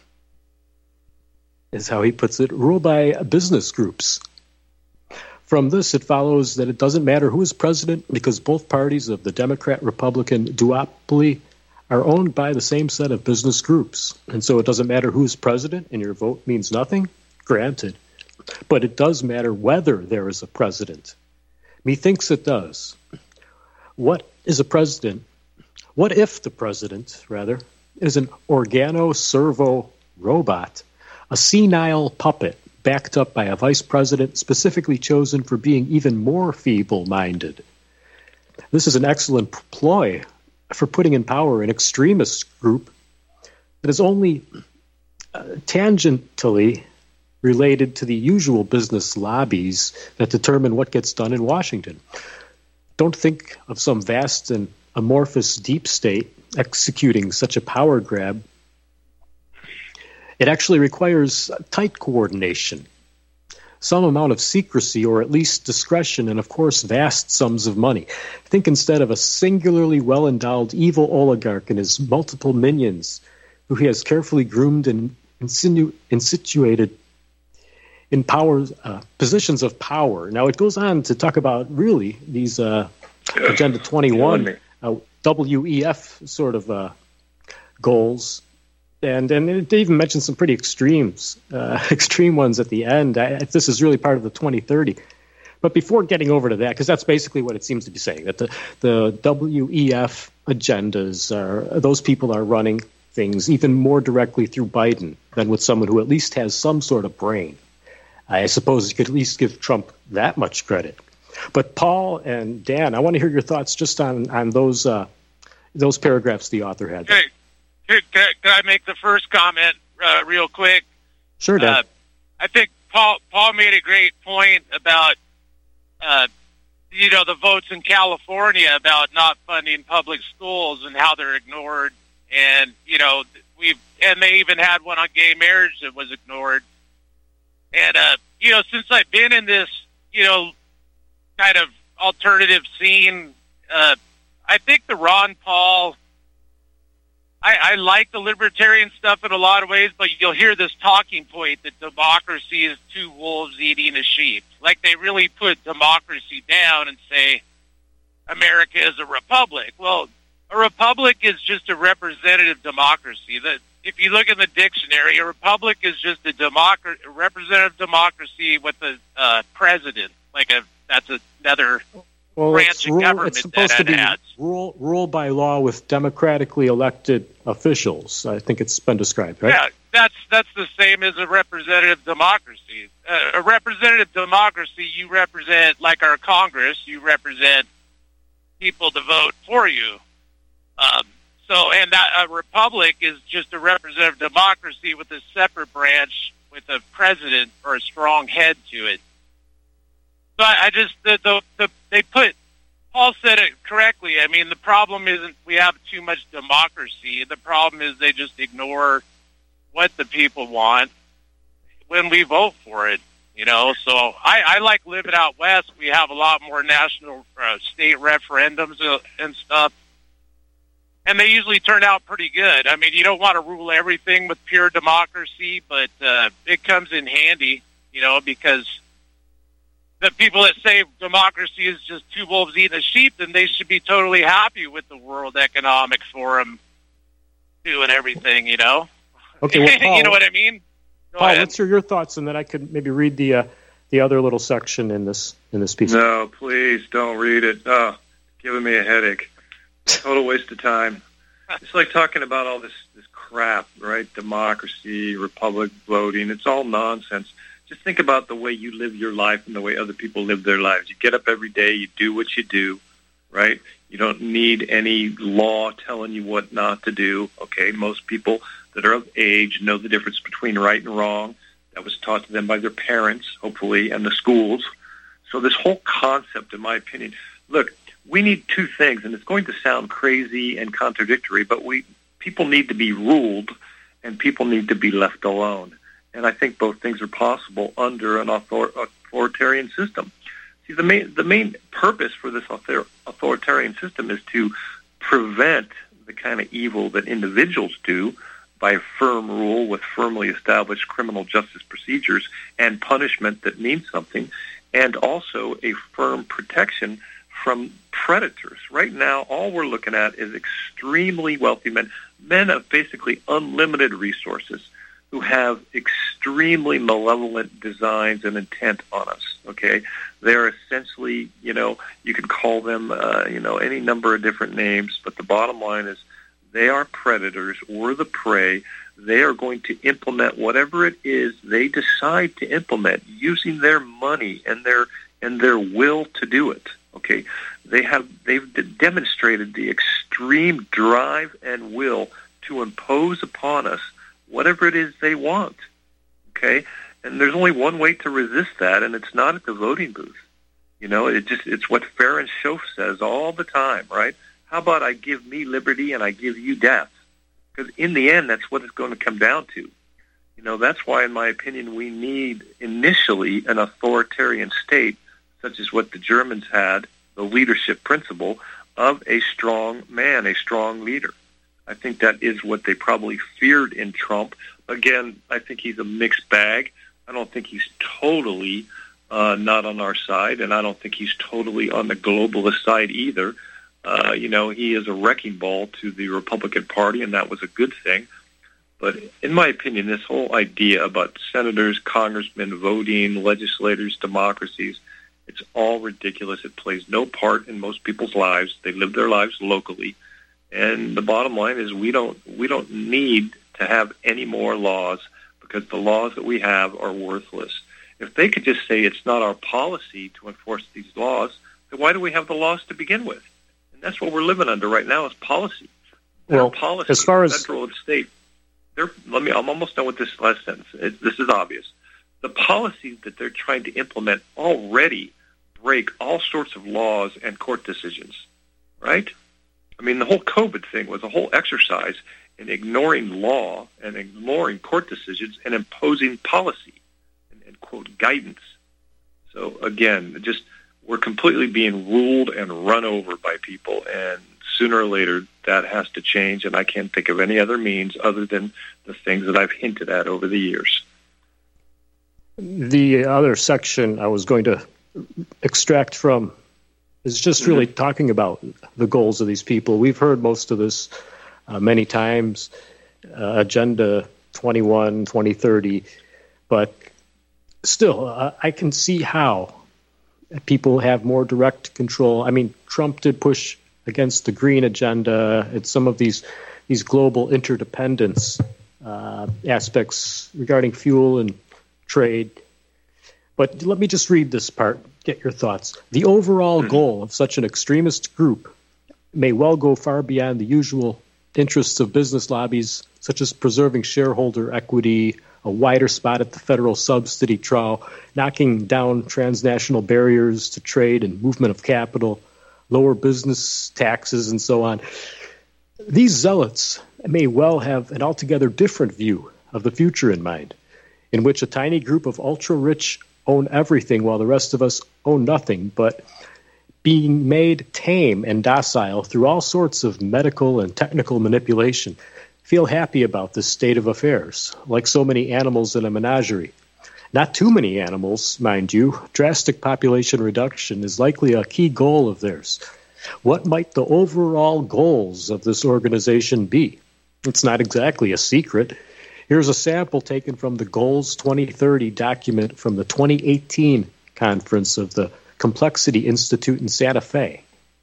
Speaker 2: is how he puts it, ruled by business groups. From this, it follows that it doesn't matter who is president because both parties of the Democrat-Republican duopoly are owned by the same set of business groups. And so it doesn't matter who's president and your vote means nothing? Granted. But it does matter whether there is a president. Methinks it does. What is a president, what if the president, rather, is an organo-servo robot, a senile puppet backed up by a vice president specifically chosen for being even more feeble-minded? This is an excellent ploy for putting in power an extremist group that is only uh, tangentially related to the usual business lobbies that determine what gets done in Washington. Don't think of some vast and amorphous deep state executing such a power grab. It actually requires tight coordination, some amount of secrecy or at least discretion, and of course vast sums of money. Think instead of a singularly well-endowed evil oligarch and his multiple minions who he has carefully groomed and insinu- insituated in power, uh, positions of power. Now, it goes on to talk about, really, these uh, Agenda twenty-one, uh, W E F sort of uh, goals. And and it even mentions some pretty extremes, uh, extreme ones at the end. I, this is really part of the twenty thirty. But before getting over to that, because that's basically what it seems to be saying, that the, the W E F agendas, are those people are running things even more directly through Biden than with someone who at least has some sort of brain. I suppose you could at least give Trump that much credit. But Paul and Dan, I want to hear your thoughts just on, on those uh, those paragraphs the author had.
Speaker 9: Hey, can, can I make the first comment uh, real quick?
Speaker 2: Sure, Dan.
Speaker 9: Uh, I think Paul Paul made a great point about, uh, you know, the votes in California about not funding public schools and how they're ignored. And, you know, we've and they even had one on gay marriage that was ignored. And, uh, you know, since I've been in this, you know, kind of alternative scene, uh, I think the Ron Paul, I, I like the libertarian stuff in a lot of ways, but you'll hear this talking point that democracy is two wolves eating a sheep. Like they really put democracy down and say America is a republic. Well, a republic is just a representative democracy. That if you look in the dictionary, a republic is just a, democ- a representative democracy with a uh, president. Like a that's another
Speaker 2: well,
Speaker 9: branch
Speaker 2: it's
Speaker 9: of
Speaker 2: rule,
Speaker 9: government
Speaker 2: it's supposed
Speaker 9: that
Speaker 2: to be
Speaker 9: adds.
Speaker 2: rule, rule by law with democratically elected officials. I think it's been described, right?
Speaker 9: Yeah, that's that's the same as a representative democracy. Uh, a representative democracy, you represent, like our Congress, you represent people to vote for you. Um, so, and that a republic is just a representative democracy with a separate branch with a president or a strong head to it. So I, I just, the, the, the, they put, Paul said it correctly. I mean, the problem isn't we have too much democracy. The problem is they just ignore what the people want when we vote for it, you know. So I, I like living out west. We have a lot more national uh, state referendums uh, and stuff. And they usually turn out pretty good. I mean, you don't want to rule everything with pure democracy, but uh, it comes in handy, you know, because the people that say democracy is just two wolves eating a sheep, then they should be totally happy with the World Economic Forum doing everything, you know?
Speaker 2: Okay, well, Paul,
Speaker 9: you know what I mean? Go
Speaker 2: Paul,
Speaker 9: ahead.
Speaker 2: let's hear your thoughts, and then I could maybe read the uh, the other little section in this in this piece.
Speaker 3: No, please don't read it. Oh, giving me a headache. Total waste of time. It's like talking about all this, this crap, right? Democracy, republic, voting. It's all nonsense. Just think about the way you live your life and the way other people live their lives. You get up every day, you do what you do, right? You don't need any law telling you what not to do, okay? Most people that are of age know the difference between right and wrong. That was taught to them by their parents, hopefully, and the schools. So this whole concept, in my opinion, look, we need two things, and it's going to sound crazy and contradictory, but we people need to be ruled and people need to be left alone. And I think both things are possible under an author- authoritarian system. See, the main the main purpose for this author- authoritarian system is to prevent the kind of evil that individuals do by firm rule with firmly established criminal justice procedures and punishment that means something, and also a firm protection from predators. Right now, all we're looking at is extremely wealthy men, men of basically unlimited resources, who have extremely malevolent designs and intent on us, okay? They're essentially, you know, you could call them, uh, you know, any number of different names, but the bottom line is they are predators. We're the prey. They are going to implement whatever it is they decide to implement using their money and their and their will to do it, okay? They have, they've de- demonstrated the extreme drive and will to impose upon us whatever it is they want, okay? And there's only one way to resist that, and it's not at the voting booth. You know, it just it's what Farron Schoaf says all the time, right? How about I give me liberty and I give you death? Because in the end, that's what it's going to come down to. You know, that's why, in my opinion, we need initially an authoritarian state, such as what the Germans had, the leadership principle of a strong man, a strong leader. I think that is what they probably feared in Trump. Again, I think he's a mixed bag. I don't think he's totally uh, not on our side, and I don't think he's totally on the globalist side either. Uh, you know, he is a wrecking ball to the Republican Party, and that was a good thing. But in my opinion, this whole idea about senators, congressmen, voting, legislators, democracies, it's all ridiculous. It plays no part in most people's lives. They live their lives locally. And the bottom line is we don't we don't need to have any more laws because the laws that we have are worthless. If they could just say it's not our policy to enforce these laws, then why do we have the laws to begin with? And that's what we're living under right now is policy.
Speaker 2: Well,
Speaker 3: Their policy,
Speaker 2: as far as
Speaker 3: federal and state. They're, let me. I'm almost done with this last sentence. It, this is obvious. The policies that they're trying to implement already break all sorts of laws and court decisions, right? I mean, the whole COVID thing was a whole exercise in ignoring law and ignoring court decisions and imposing policy and, and quote, guidance. So, again, just we're completely being ruled and run over by people, and sooner or later that has to change, and I can't think of any other means other than the things that I've hinted at over the years.
Speaker 2: The other section I was going to extract from is just really mm-hmm. talking about the goals of these people. We've heard most of this uh, many times, uh, Agenda twenty-one, twenty thirty, but still, uh, I can see how people have more direct control. I mean, Trump did push against the green agenda and some of these these global interdependence uh, aspects regarding fuel and trade. But let me just read this part, get your thoughts. The overall goal of such an extremist group may well go far beyond the usual interests of business lobbies, such as preserving shareholder equity, a wider spot at the federal subsidy trial, knocking down transnational barriers to trade and movement of capital, lower business taxes, and so on. These zealots may well have an altogether different view of the future in mind, in which a tiny group of ultra-rich own everything while the rest of us own nothing, but being made tame and docile through all sorts of medical and technical manipulation, feel happy about this state of affairs, like so many animals in a menagerie. Not too many animals, mind you. Drastic population reduction is likely a key goal of theirs. What might the overall goals of this organization be? It's not exactly a secret. Here's a sample taken from the Goals twenty thirty document from the twenty eighteen conference of the Complexity Institute in Santa Fe.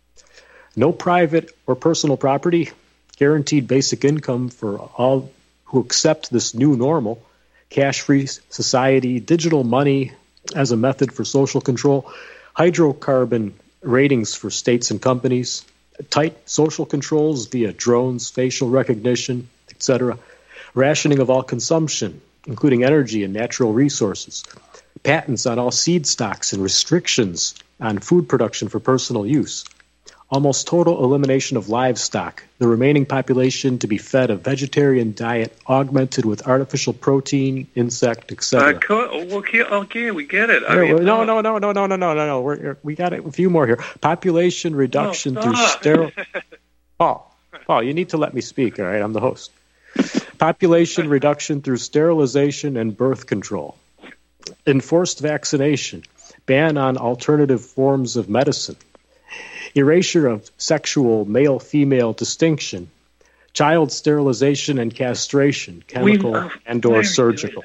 Speaker 2: No private or personal property, guaranteed basic income for all who accept this new normal, cash-free society, digital money as a method for social control, hydrocarbon ratings for states and companies, tight social controls via drones, facial recognition, et cetera, rationing of all consumption, including energy and natural resources, patents on all seed stocks and restrictions on food production for personal use, almost total elimination of livestock, the remaining population to be fed a vegetarian diet augmented with artificial protein, insect, et cetera.
Speaker 3: Uh, okay, okay, we get it. I
Speaker 2: no,
Speaker 3: mean,
Speaker 2: no, no, no, no, no, no, no, no, no. We're, we got a few more here. Population reduction
Speaker 3: no,
Speaker 2: through sterile. Paul, Paul, you need to let me speak. All right, I'm the host. Population reduction through sterilization and birth control. Enforced vaccination. Ban on alternative forms of medicine. Erasure of sexual male-female distinction. child sterilization and castration, chemical
Speaker 3: We-
Speaker 2: and or surgical.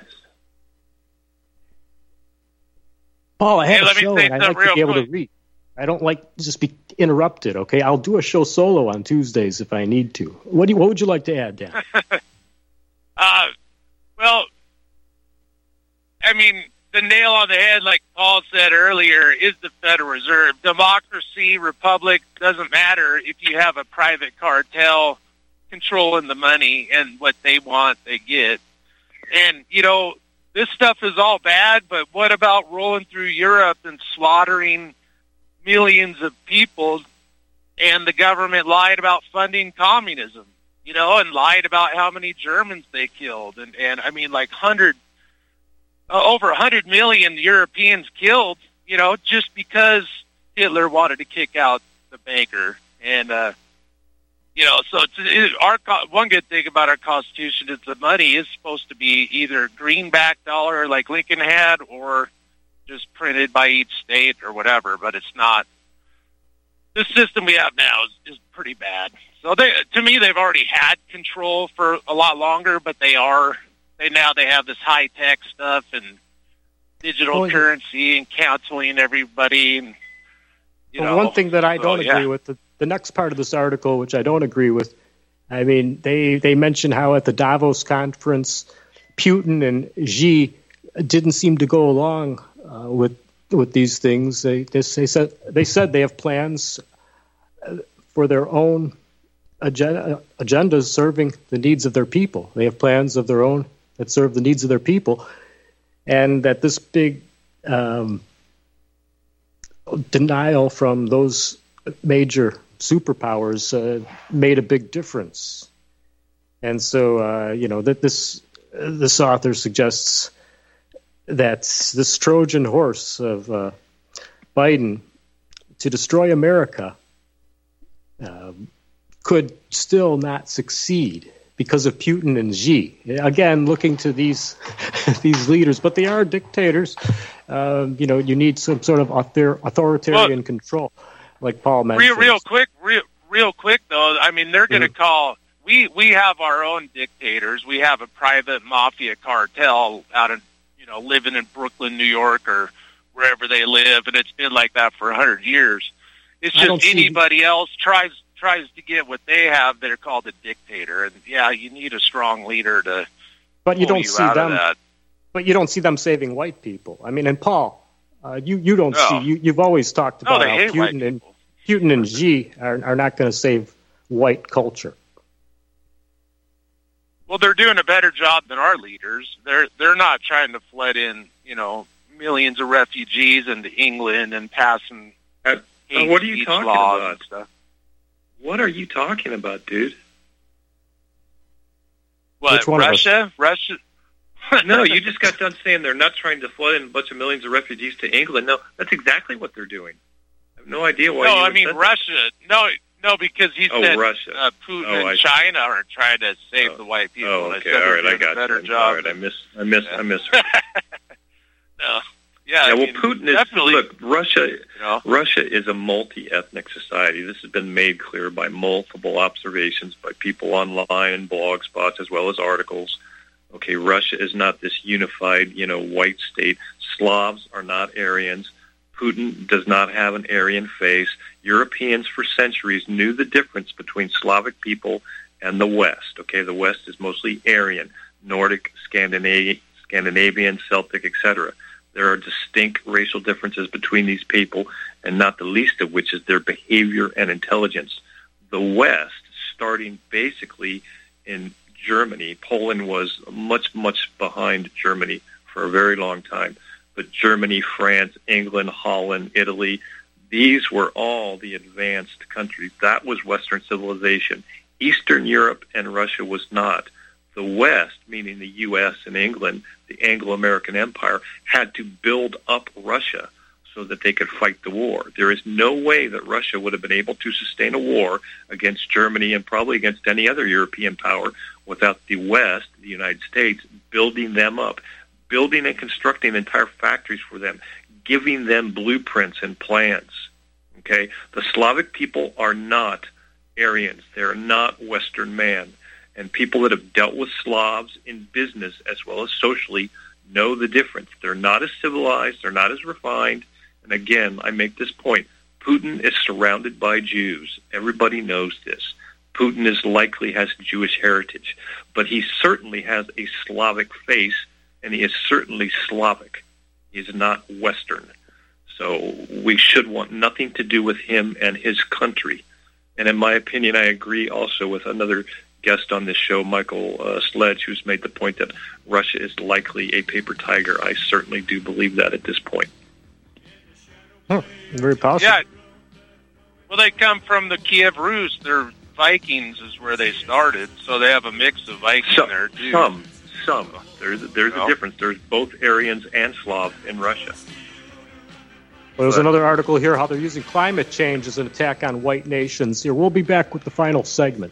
Speaker 2: Paul, I
Speaker 9: Hey,
Speaker 2: have
Speaker 9: let
Speaker 2: a
Speaker 9: me
Speaker 2: show
Speaker 9: say
Speaker 2: and I
Speaker 9: something
Speaker 2: like to be
Speaker 9: real
Speaker 2: able to
Speaker 9: quick.
Speaker 2: read. I don't like to just be interrupted, okay? I'll do a show solo on Tuesdays if I need to. What do you, what would you like to add, Dan?
Speaker 9: Uh, well, I mean, the nail on the head, like Paul said earlier, is the Federal Reserve. Democracy, republic, doesn't matter if you have a private cartel controlling the money, and what they want, they get. And, you know, this stuff is all bad, but what about rolling through Europe and slaughtering millions of people, and the government lied about funding communism, you know, and lied about how many Germans they killed. And, and I mean, like hundred, uh, over a hundred million Europeans killed, you know, just because Hitler wanted to kick out the banker. And, uh, you know, so it's, it, our co- one good thing about our Constitution is the money is supposed to be either greenback dollar like Lincoln had, or just printed by each state or whatever, but it's not. The system we have now is, is pretty bad. So they, to me, they've already had control for a lot longer, but they are, they now they have this high tech stuff and digital
Speaker 2: Oh, yeah.
Speaker 9: currency and counseling everybody. And, you
Speaker 2: Well,
Speaker 9: know,
Speaker 2: one thing that I
Speaker 9: so,
Speaker 2: don't
Speaker 9: yeah.
Speaker 2: agree with, the, the next part of this article, which I don't agree with, I mean, they, they mention how at the Davos conference, Putin and Xi didn't seem to go along uh, with with these things. They, they, they said they said they have plans uh, for their own agenda, agendas serving the needs of their people. They have plans of their own that serve the needs of their people, and that this big um, denial from those major superpowers uh, made a big difference. And so, uh, you know, that this this author suggests that this Trojan horse of uh, Biden to destroy America uh, could still not succeed because of Putin and Xi. Again, looking to these these leaders, but they are dictators. Uh, you know, you need some sort of author- authoritarian
Speaker 9: Well,
Speaker 2: control, like Paul mentioned.
Speaker 9: Real, real quick, real, real quick though. I mean, they're going to
Speaker 2: Mhm.
Speaker 9: call. We we have our own dictators. We have a private mafia cartel out of, you know, living in Brooklyn, New York, or wherever they live, and it's been like that for a hundred years. It's
Speaker 2: I don't
Speaker 9: just
Speaker 2: see-
Speaker 9: anybody else tries tries to get what they have. They're called a dictator, and yeah, you need a strong leader to.
Speaker 2: But you
Speaker 9: pull
Speaker 2: don't
Speaker 9: you
Speaker 2: see
Speaker 9: out of
Speaker 2: them.
Speaker 9: that.
Speaker 2: But you don't see them saving white people. I mean, and Paul, uh, you you don't
Speaker 9: No.
Speaker 2: see. You, you've always talked
Speaker 9: No,
Speaker 2: about
Speaker 9: they
Speaker 2: how
Speaker 9: hate white
Speaker 2: Putin and Putin and Xi are, are not going to save white culture.
Speaker 9: Well, they're doing a better job than our leaders. They're they're not trying to flood in, you know, millions of refugees into England and passing.
Speaker 3: Uh,
Speaker 9: hate
Speaker 3: what are you
Speaker 9: speech
Speaker 3: talking
Speaker 9: laws
Speaker 3: about?
Speaker 9: and stuff.
Speaker 3: What are you talking about, dude?
Speaker 9: What,
Speaker 2: Which one of us?
Speaker 9: Russia? Russia?
Speaker 3: No, you just got done saying they're not trying to flood in a bunch of millions of refugees to England. No, that's exactly what they're doing. I have no idea why.
Speaker 9: No,
Speaker 3: you
Speaker 9: I
Speaker 3: would
Speaker 9: mean
Speaker 3: said that.
Speaker 9: Russia. No, no, because he
Speaker 3: Oh,
Speaker 9: said
Speaker 3: Russia.
Speaker 9: Uh, Putin
Speaker 3: Oh, I
Speaker 9: and
Speaker 3: see.
Speaker 9: China are trying to save the white people.
Speaker 3: Oh,
Speaker 9: and I
Speaker 3: okay,
Speaker 9: said
Speaker 3: all
Speaker 9: they're
Speaker 3: right, I
Speaker 9: doing
Speaker 3: got
Speaker 9: a better
Speaker 3: you.
Speaker 9: job.
Speaker 3: All right, I miss, I miss, I miss.
Speaker 9: No. Yeah,
Speaker 3: Yeah,
Speaker 9: I
Speaker 3: well,
Speaker 9: mean,
Speaker 3: Putin is
Speaker 9: definitely.
Speaker 3: look. Russia,
Speaker 9: You know?
Speaker 3: Russia is a multi-ethnic society. This has been made clear by multiple observations by people online and blog spots as well as articles. Okay, Russia is not this unified, you know, white state. Slavs are not Aryans. Putin does not have an Aryan face. Europeans for centuries knew the difference between Slavic people and the West. Okay, the West is mostly Aryan, Nordic, Scandinavian, Scandinavian, Celtic, et cetera. There are distinct racial differences between these people, and not the least of which is their behavior and intelligence. The West, starting basically in Germany, Poland was much, much behind Germany for a very long time. But Germany, France, England, Holland, Italy, these were all the advanced countries. That was Western civilization. Eastern Europe and Russia was not. The West, meaning the U S and England, the Anglo-American Empire, had to build up Russia so that they could fight the war. There is no way that Russia would have been able to sustain a war against Germany and probably against any other European power without the West, the United States, building them up, building and constructing entire factories for them, giving them blueprints and plans. Okay? The Slavic people are not Aryans. They're not Western man. And people that have dealt with Slavs in business as well as socially know the difference. They're not as civilized. They're not as refined. And again, I make this point. Putin is surrounded by Jews. Everybody knows this. Putin is likely has Jewish heritage, but he certainly has a Slavic face, and he is certainly Slavic. He's not Western. So we should want nothing to do with him and his country. And in my opinion, I agree also with another guest on this show, Michael uh, Sledge, who's made the point that Russia is likely a paper tiger. I certainly do believe that at this point.
Speaker 2: Huh, very possible.
Speaker 9: Yeah. Well, they come from the Kiev Rus. They're Vikings is where they started, so they have a mix of Viking
Speaker 3: some,
Speaker 9: there, too.
Speaker 3: Some, some. There's, there's
Speaker 9: well,
Speaker 3: a difference. There's both Aryans and Slav in Russia.
Speaker 2: Well, there's another article here, how they're using climate change as an attack on white nations. Here, we'll be back with the final segment.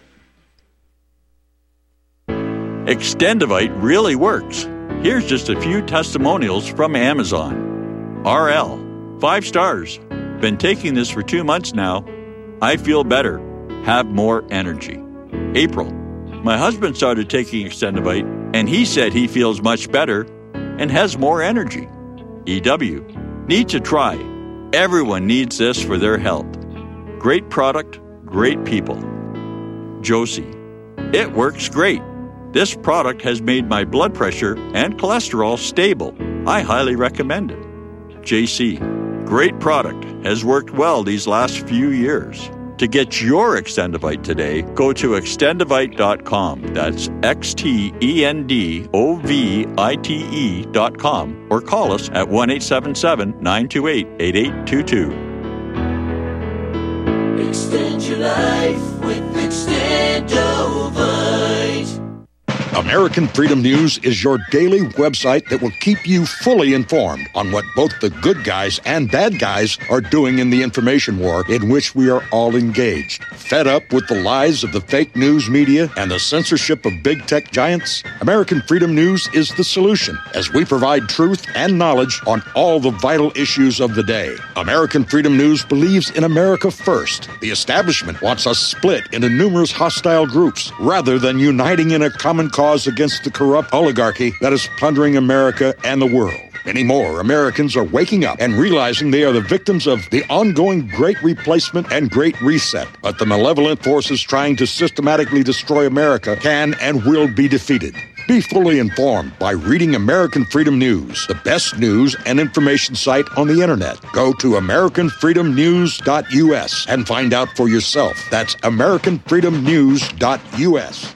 Speaker 15: Extendivite really works. Here's just a few testimonials from Amazon. R L, five stars. Been taking this for two months now. I feel better. Have more energy. April, my husband started taking Extendivite, and he said he feels much better and has more energy. E W, need to try. Everyone needs this for their health. Great product, great people. Josie, it works great. This product has made my blood pressure and cholesterol stable. I highly recommend it. J C, great product. Has worked well these last few years. To get your Extendivite today, go to extendivite dot com. That's X T E N D O V I T E dot com. Or call us at one eight seven seven, nine two eight, eight eight two two.
Speaker 1: Extend your life with Extendovite.
Speaker 4: American Freedom News is your daily website that will keep you fully informed on what both the good guys and bad guys are doing in the information war in which we are all engaged. Fed up with the lies of the fake news media and the censorship of big tech giants? American Freedom News is the solution, as we provide truth and knowledge on all the vital issues of the day. American Freedom News believes in America first. The establishment wants us split into numerous hostile groups rather than uniting in a common cause against the corrupt oligarchy that is plundering America and the world. Many more Americans are waking up and realizing they are the victims of the ongoing Great Replacement and Great Reset. But the malevolent forces trying to systematically destroy America can and will be defeated. Be fully informed by reading American Freedom News, the best news and information site on the internet. Go to american freedom news dot U S and find out for yourself. That's american freedom news dot U S.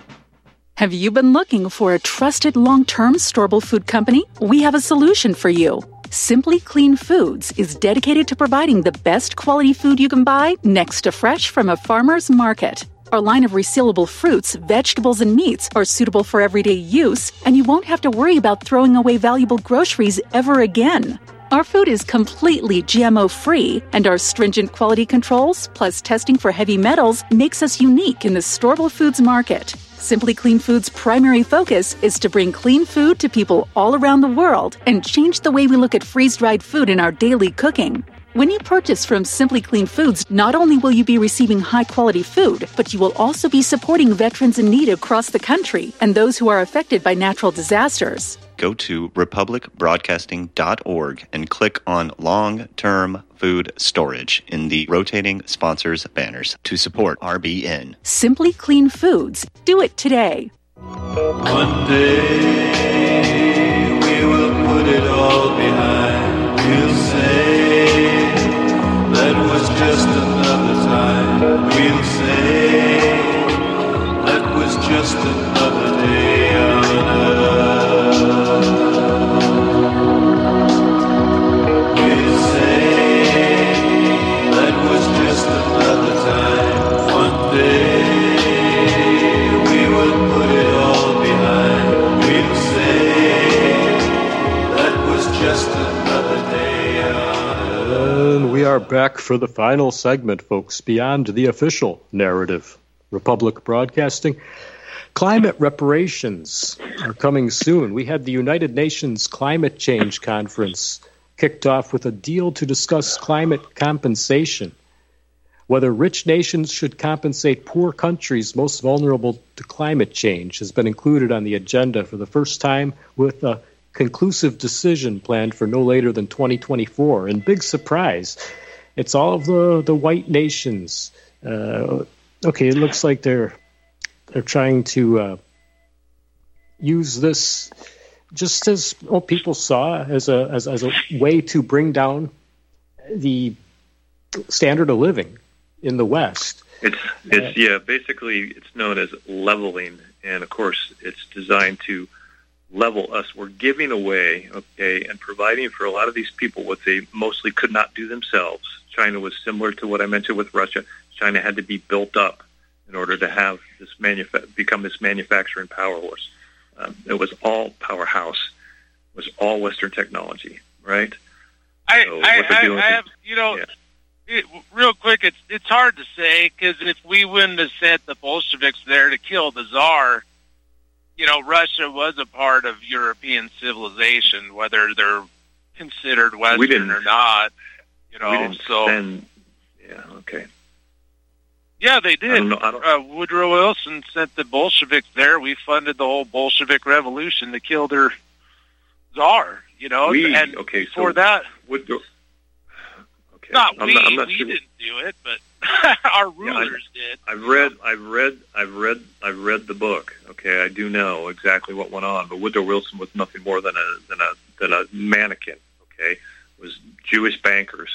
Speaker 16: Have you been looking for a trusted long-term storable food company? We have a solution for you. Simply Clean Foods is dedicated to providing the best quality food you can buy next to fresh from a farmer's market. Our line of resealable fruits, vegetables, and meats are suitable for everyday use, and you won't have to worry about throwing away valuable groceries ever again. Our food is completely G M O-free, and our stringent quality controls, plus testing for heavy metals, makes us unique in the storable foods market. Simply Clean Foods' primary focus is to bring clean food to people all around the world and change the way we look at freeze-dried food in our daily cooking. When you purchase from Simply Clean Foods, not only will you be receiving high-quality food, but you will also be supporting veterans in need across the country and those who are affected by natural disasters.
Speaker 8: Go to republic broadcasting dot org and click on Long-Term Food Storage in the rotating sponsors banners to support R B N.
Speaker 16: Simply Clean Foods. Do it today.
Speaker 1: One day we will put it all behind. We'll say that was just another time. We'll say that was just another day on earth. We'll say that was just another time. One day we will put it all behind. We'll say that was just another day on earth.
Speaker 2: And we are back for the final segment, folks, beyond the official narrative. Republic Broadcasting. Climate reparations are coming soon. We had the United Nations Climate Change Conference kicked off with a deal to discuss climate compensation. Whether rich nations should compensate poor countries most vulnerable to climate change has been included on the agenda for the first time, with a conclusive decision planned for no later than twenty twenty-four. And big surprise, it's all of the, the white nations. Uh, okay, it looks like they're they're trying to uh, use this just as well, people saw as a as, as a way to bring down the standard of living in the West.
Speaker 3: It's it's uh, yeah, basically it's known as leveling, and of course it's designed to level us. We're giving away, okay, and providing for a lot of these people what they mostly could not do themselves. China was similar to what I mentioned with Russia. China had to be built up in order to have this manufa- become this manufacturing powerhouse. Um, it was all powerhouse. It was all Western technology, right?
Speaker 9: I
Speaker 3: so
Speaker 9: I, I,
Speaker 3: doing,
Speaker 9: I have, you know,
Speaker 3: yeah.
Speaker 9: it, real quick, it's it's hard to say, because if we wouldn't have sent the Bolsheviks there to kill the Tsar, you know, Russia was a part of European civilization, whether they're considered Western or not. You know,
Speaker 3: we didn't
Speaker 9: so
Speaker 3: send, yeah, okay.
Speaker 9: Yeah, they did.
Speaker 3: I don't know, I don't,
Speaker 9: uh, Woodrow Wilson sent the Bolsheviks there. We funded the whole Bolshevik Revolution to kill their Tsar. You know,
Speaker 3: we,
Speaker 9: and
Speaker 3: okay, so
Speaker 9: for that,
Speaker 3: Woodrow, okay,
Speaker 9: not
Speaker 3: I'm
Speaker 9: we.
Speaker 3: not, I'm not
Speaker 9: we
Speaker 3: sure.
Speaker 9: didn't do it, but our rulers
Speaker 3: yeah, I,
Speaker 9: did.
Speaker 3: I've read, I've read, I've read, I've read the book. Okay, I do know exactly what went on. But Woodrow Wilson was nothing more than a than a than a mannequin. Okay, it was Jewish bankers.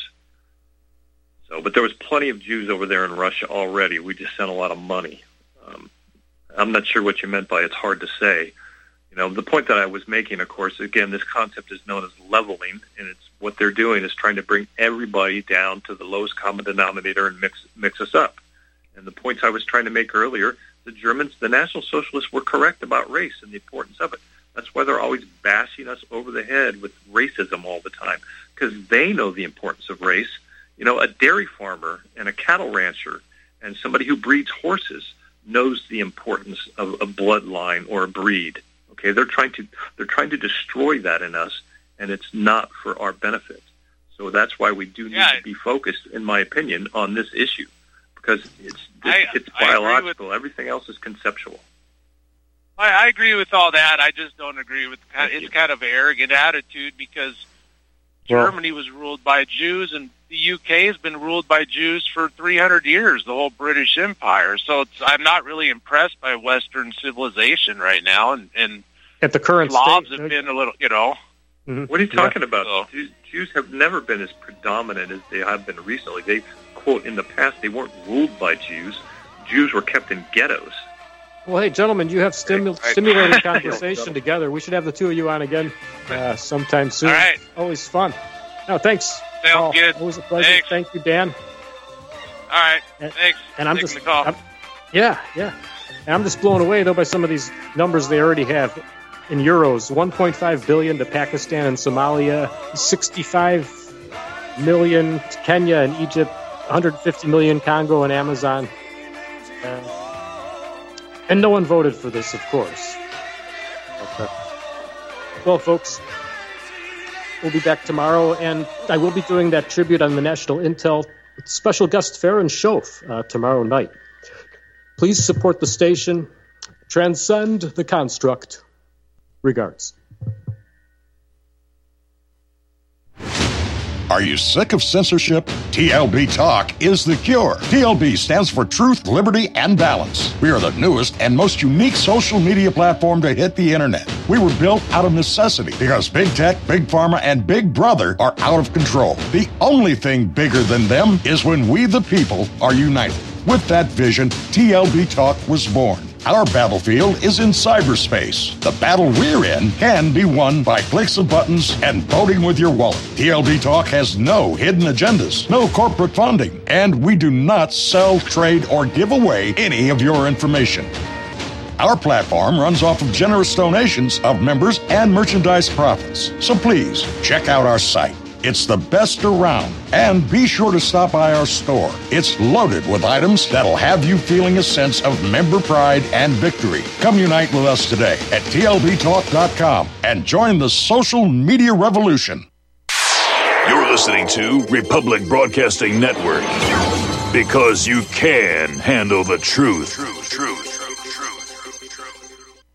Speaker 3: So, but there was plenty of Jews over there in Russia already. We just sent a lot of money. Um, I'm not sure what you meant by it's hard to say. You know, the point that I was making, of course, again, this concept is known as leveling, and it's what they're doing is trying to bring everybody down to the lowest common denominator and mix mix us up. And the points I was trying to make earlier, the Germans, the National Socialists were correct about race and the importance of it. That's why they're always bashing us over the head with racism all the time, because they know the importance of race. You know, a dairy farmer and a cattle rancher and somebody who breeds horses knows the importance of a bloodline or a breed. Okay, they're trying to they're trying to destroy that in us, and it's not for our benefit. So that's why we do need
Speaker 9: yeah,
Speaker 3: to be focused, in my opinion, on this issue, because it's it's,
Speaker 9: I,
Speaker 3: it's
Speaker 9: I
Speaker 3: biological.
Speaker 9: with,
Speaker 3: Everything else is conceptual.
Speaker 9: I, I agree with all that. I just don't agree with
Speaker 3: Thank
Speaker 9: it's
Speaker 3: you.
Speaker 9: kind of an arrogant attitude, because
Speaker 2: Well,
Speaker 9: Germany was ruled by Jews, and the U K has been ruled by Jews for three hundred years, the whole British Empire. So it's, I'm not really impressed by Western civilization right now, and, and
Speaker 2: at the current
Speaker 9: Slavs
Speaker 2: state,
Speaker 9: have been a little, you know.
Speaker 2: Mhm.
Speaker 3: What are you talking about?
Speaker 9: So-
Speaker 3: Jews, Jews have never been as predominant as they have been recently. They, quote, in the past, they weren't ruled by Jews. Jews were kept in ghettos.
Speaker 2: Well, hey, gentlemen, you have stimu-
Speaker 3: Right.
Speaker 2: stimulating conversation together. We should have the two of you on again uh, sometime soon.
Speaker 9: All right.
Speaker 2: Always fun. No, thanks.
Speaker 9: Sounds
Speaker 2: Paul.
Speaker 9: good.
Speaker 2: Always a pleasure.
Speaker 9: Thanks.
Speaker 2: Thank you, Dan.
Speaker 9: All right,
Speaker 2: And-
Speaker 9: thanks.
Speaker 2: And I'm
Speaker 9: Taking
Speaker 2: just,
Speaker 9: the call.
Speaker 2: I'm- yeah, yeah. And I'm just blown away though by some of these numbers they already have in euros. one point five billion to Pakistan and Somalia, sixty-five million to Kenya and Egypt, one hundred fifty million Congo and Amazon. Uh, and no one voted for this, of course. But, uh, well, folks, we'll be back tomorrow, and I will be doing that tribute on the National Intel with special guest Farron Schoaf uh, tomorrow night. Please support the station. Transcend the construct. Regards.
Speaker 4: Are you sick of censorship? T L B Talk is the cure. T L B stands for Truth, Liberty, and Balance. We are the newest and most unique social media platform to hit the internet. We were built out of necessity because big tech, big pharma, and big brother are out of control. The only thing bigger than them is when we the people are united. With that vision, T L B Talk was born. Our battlefield is in cyberspace. The battle we're in can be won by clicks of buttons and voting with your wallet. T L B Talk has no hidden agendas, no corporate funding, and we do not sell, trade, or give away any of your information. Our platform runs off of generous donations of members and merchandise profits. So please, check out our site. It's the best around. And be sure to stop by our store. It's loaded with items that'll have you feeling a sense of member pride and victory. Come unite with us today at T L B talk dot com and join the social media revolution.
Speaker 17: You're listening to Republic Broadcasting Network. Because you can handle the truth.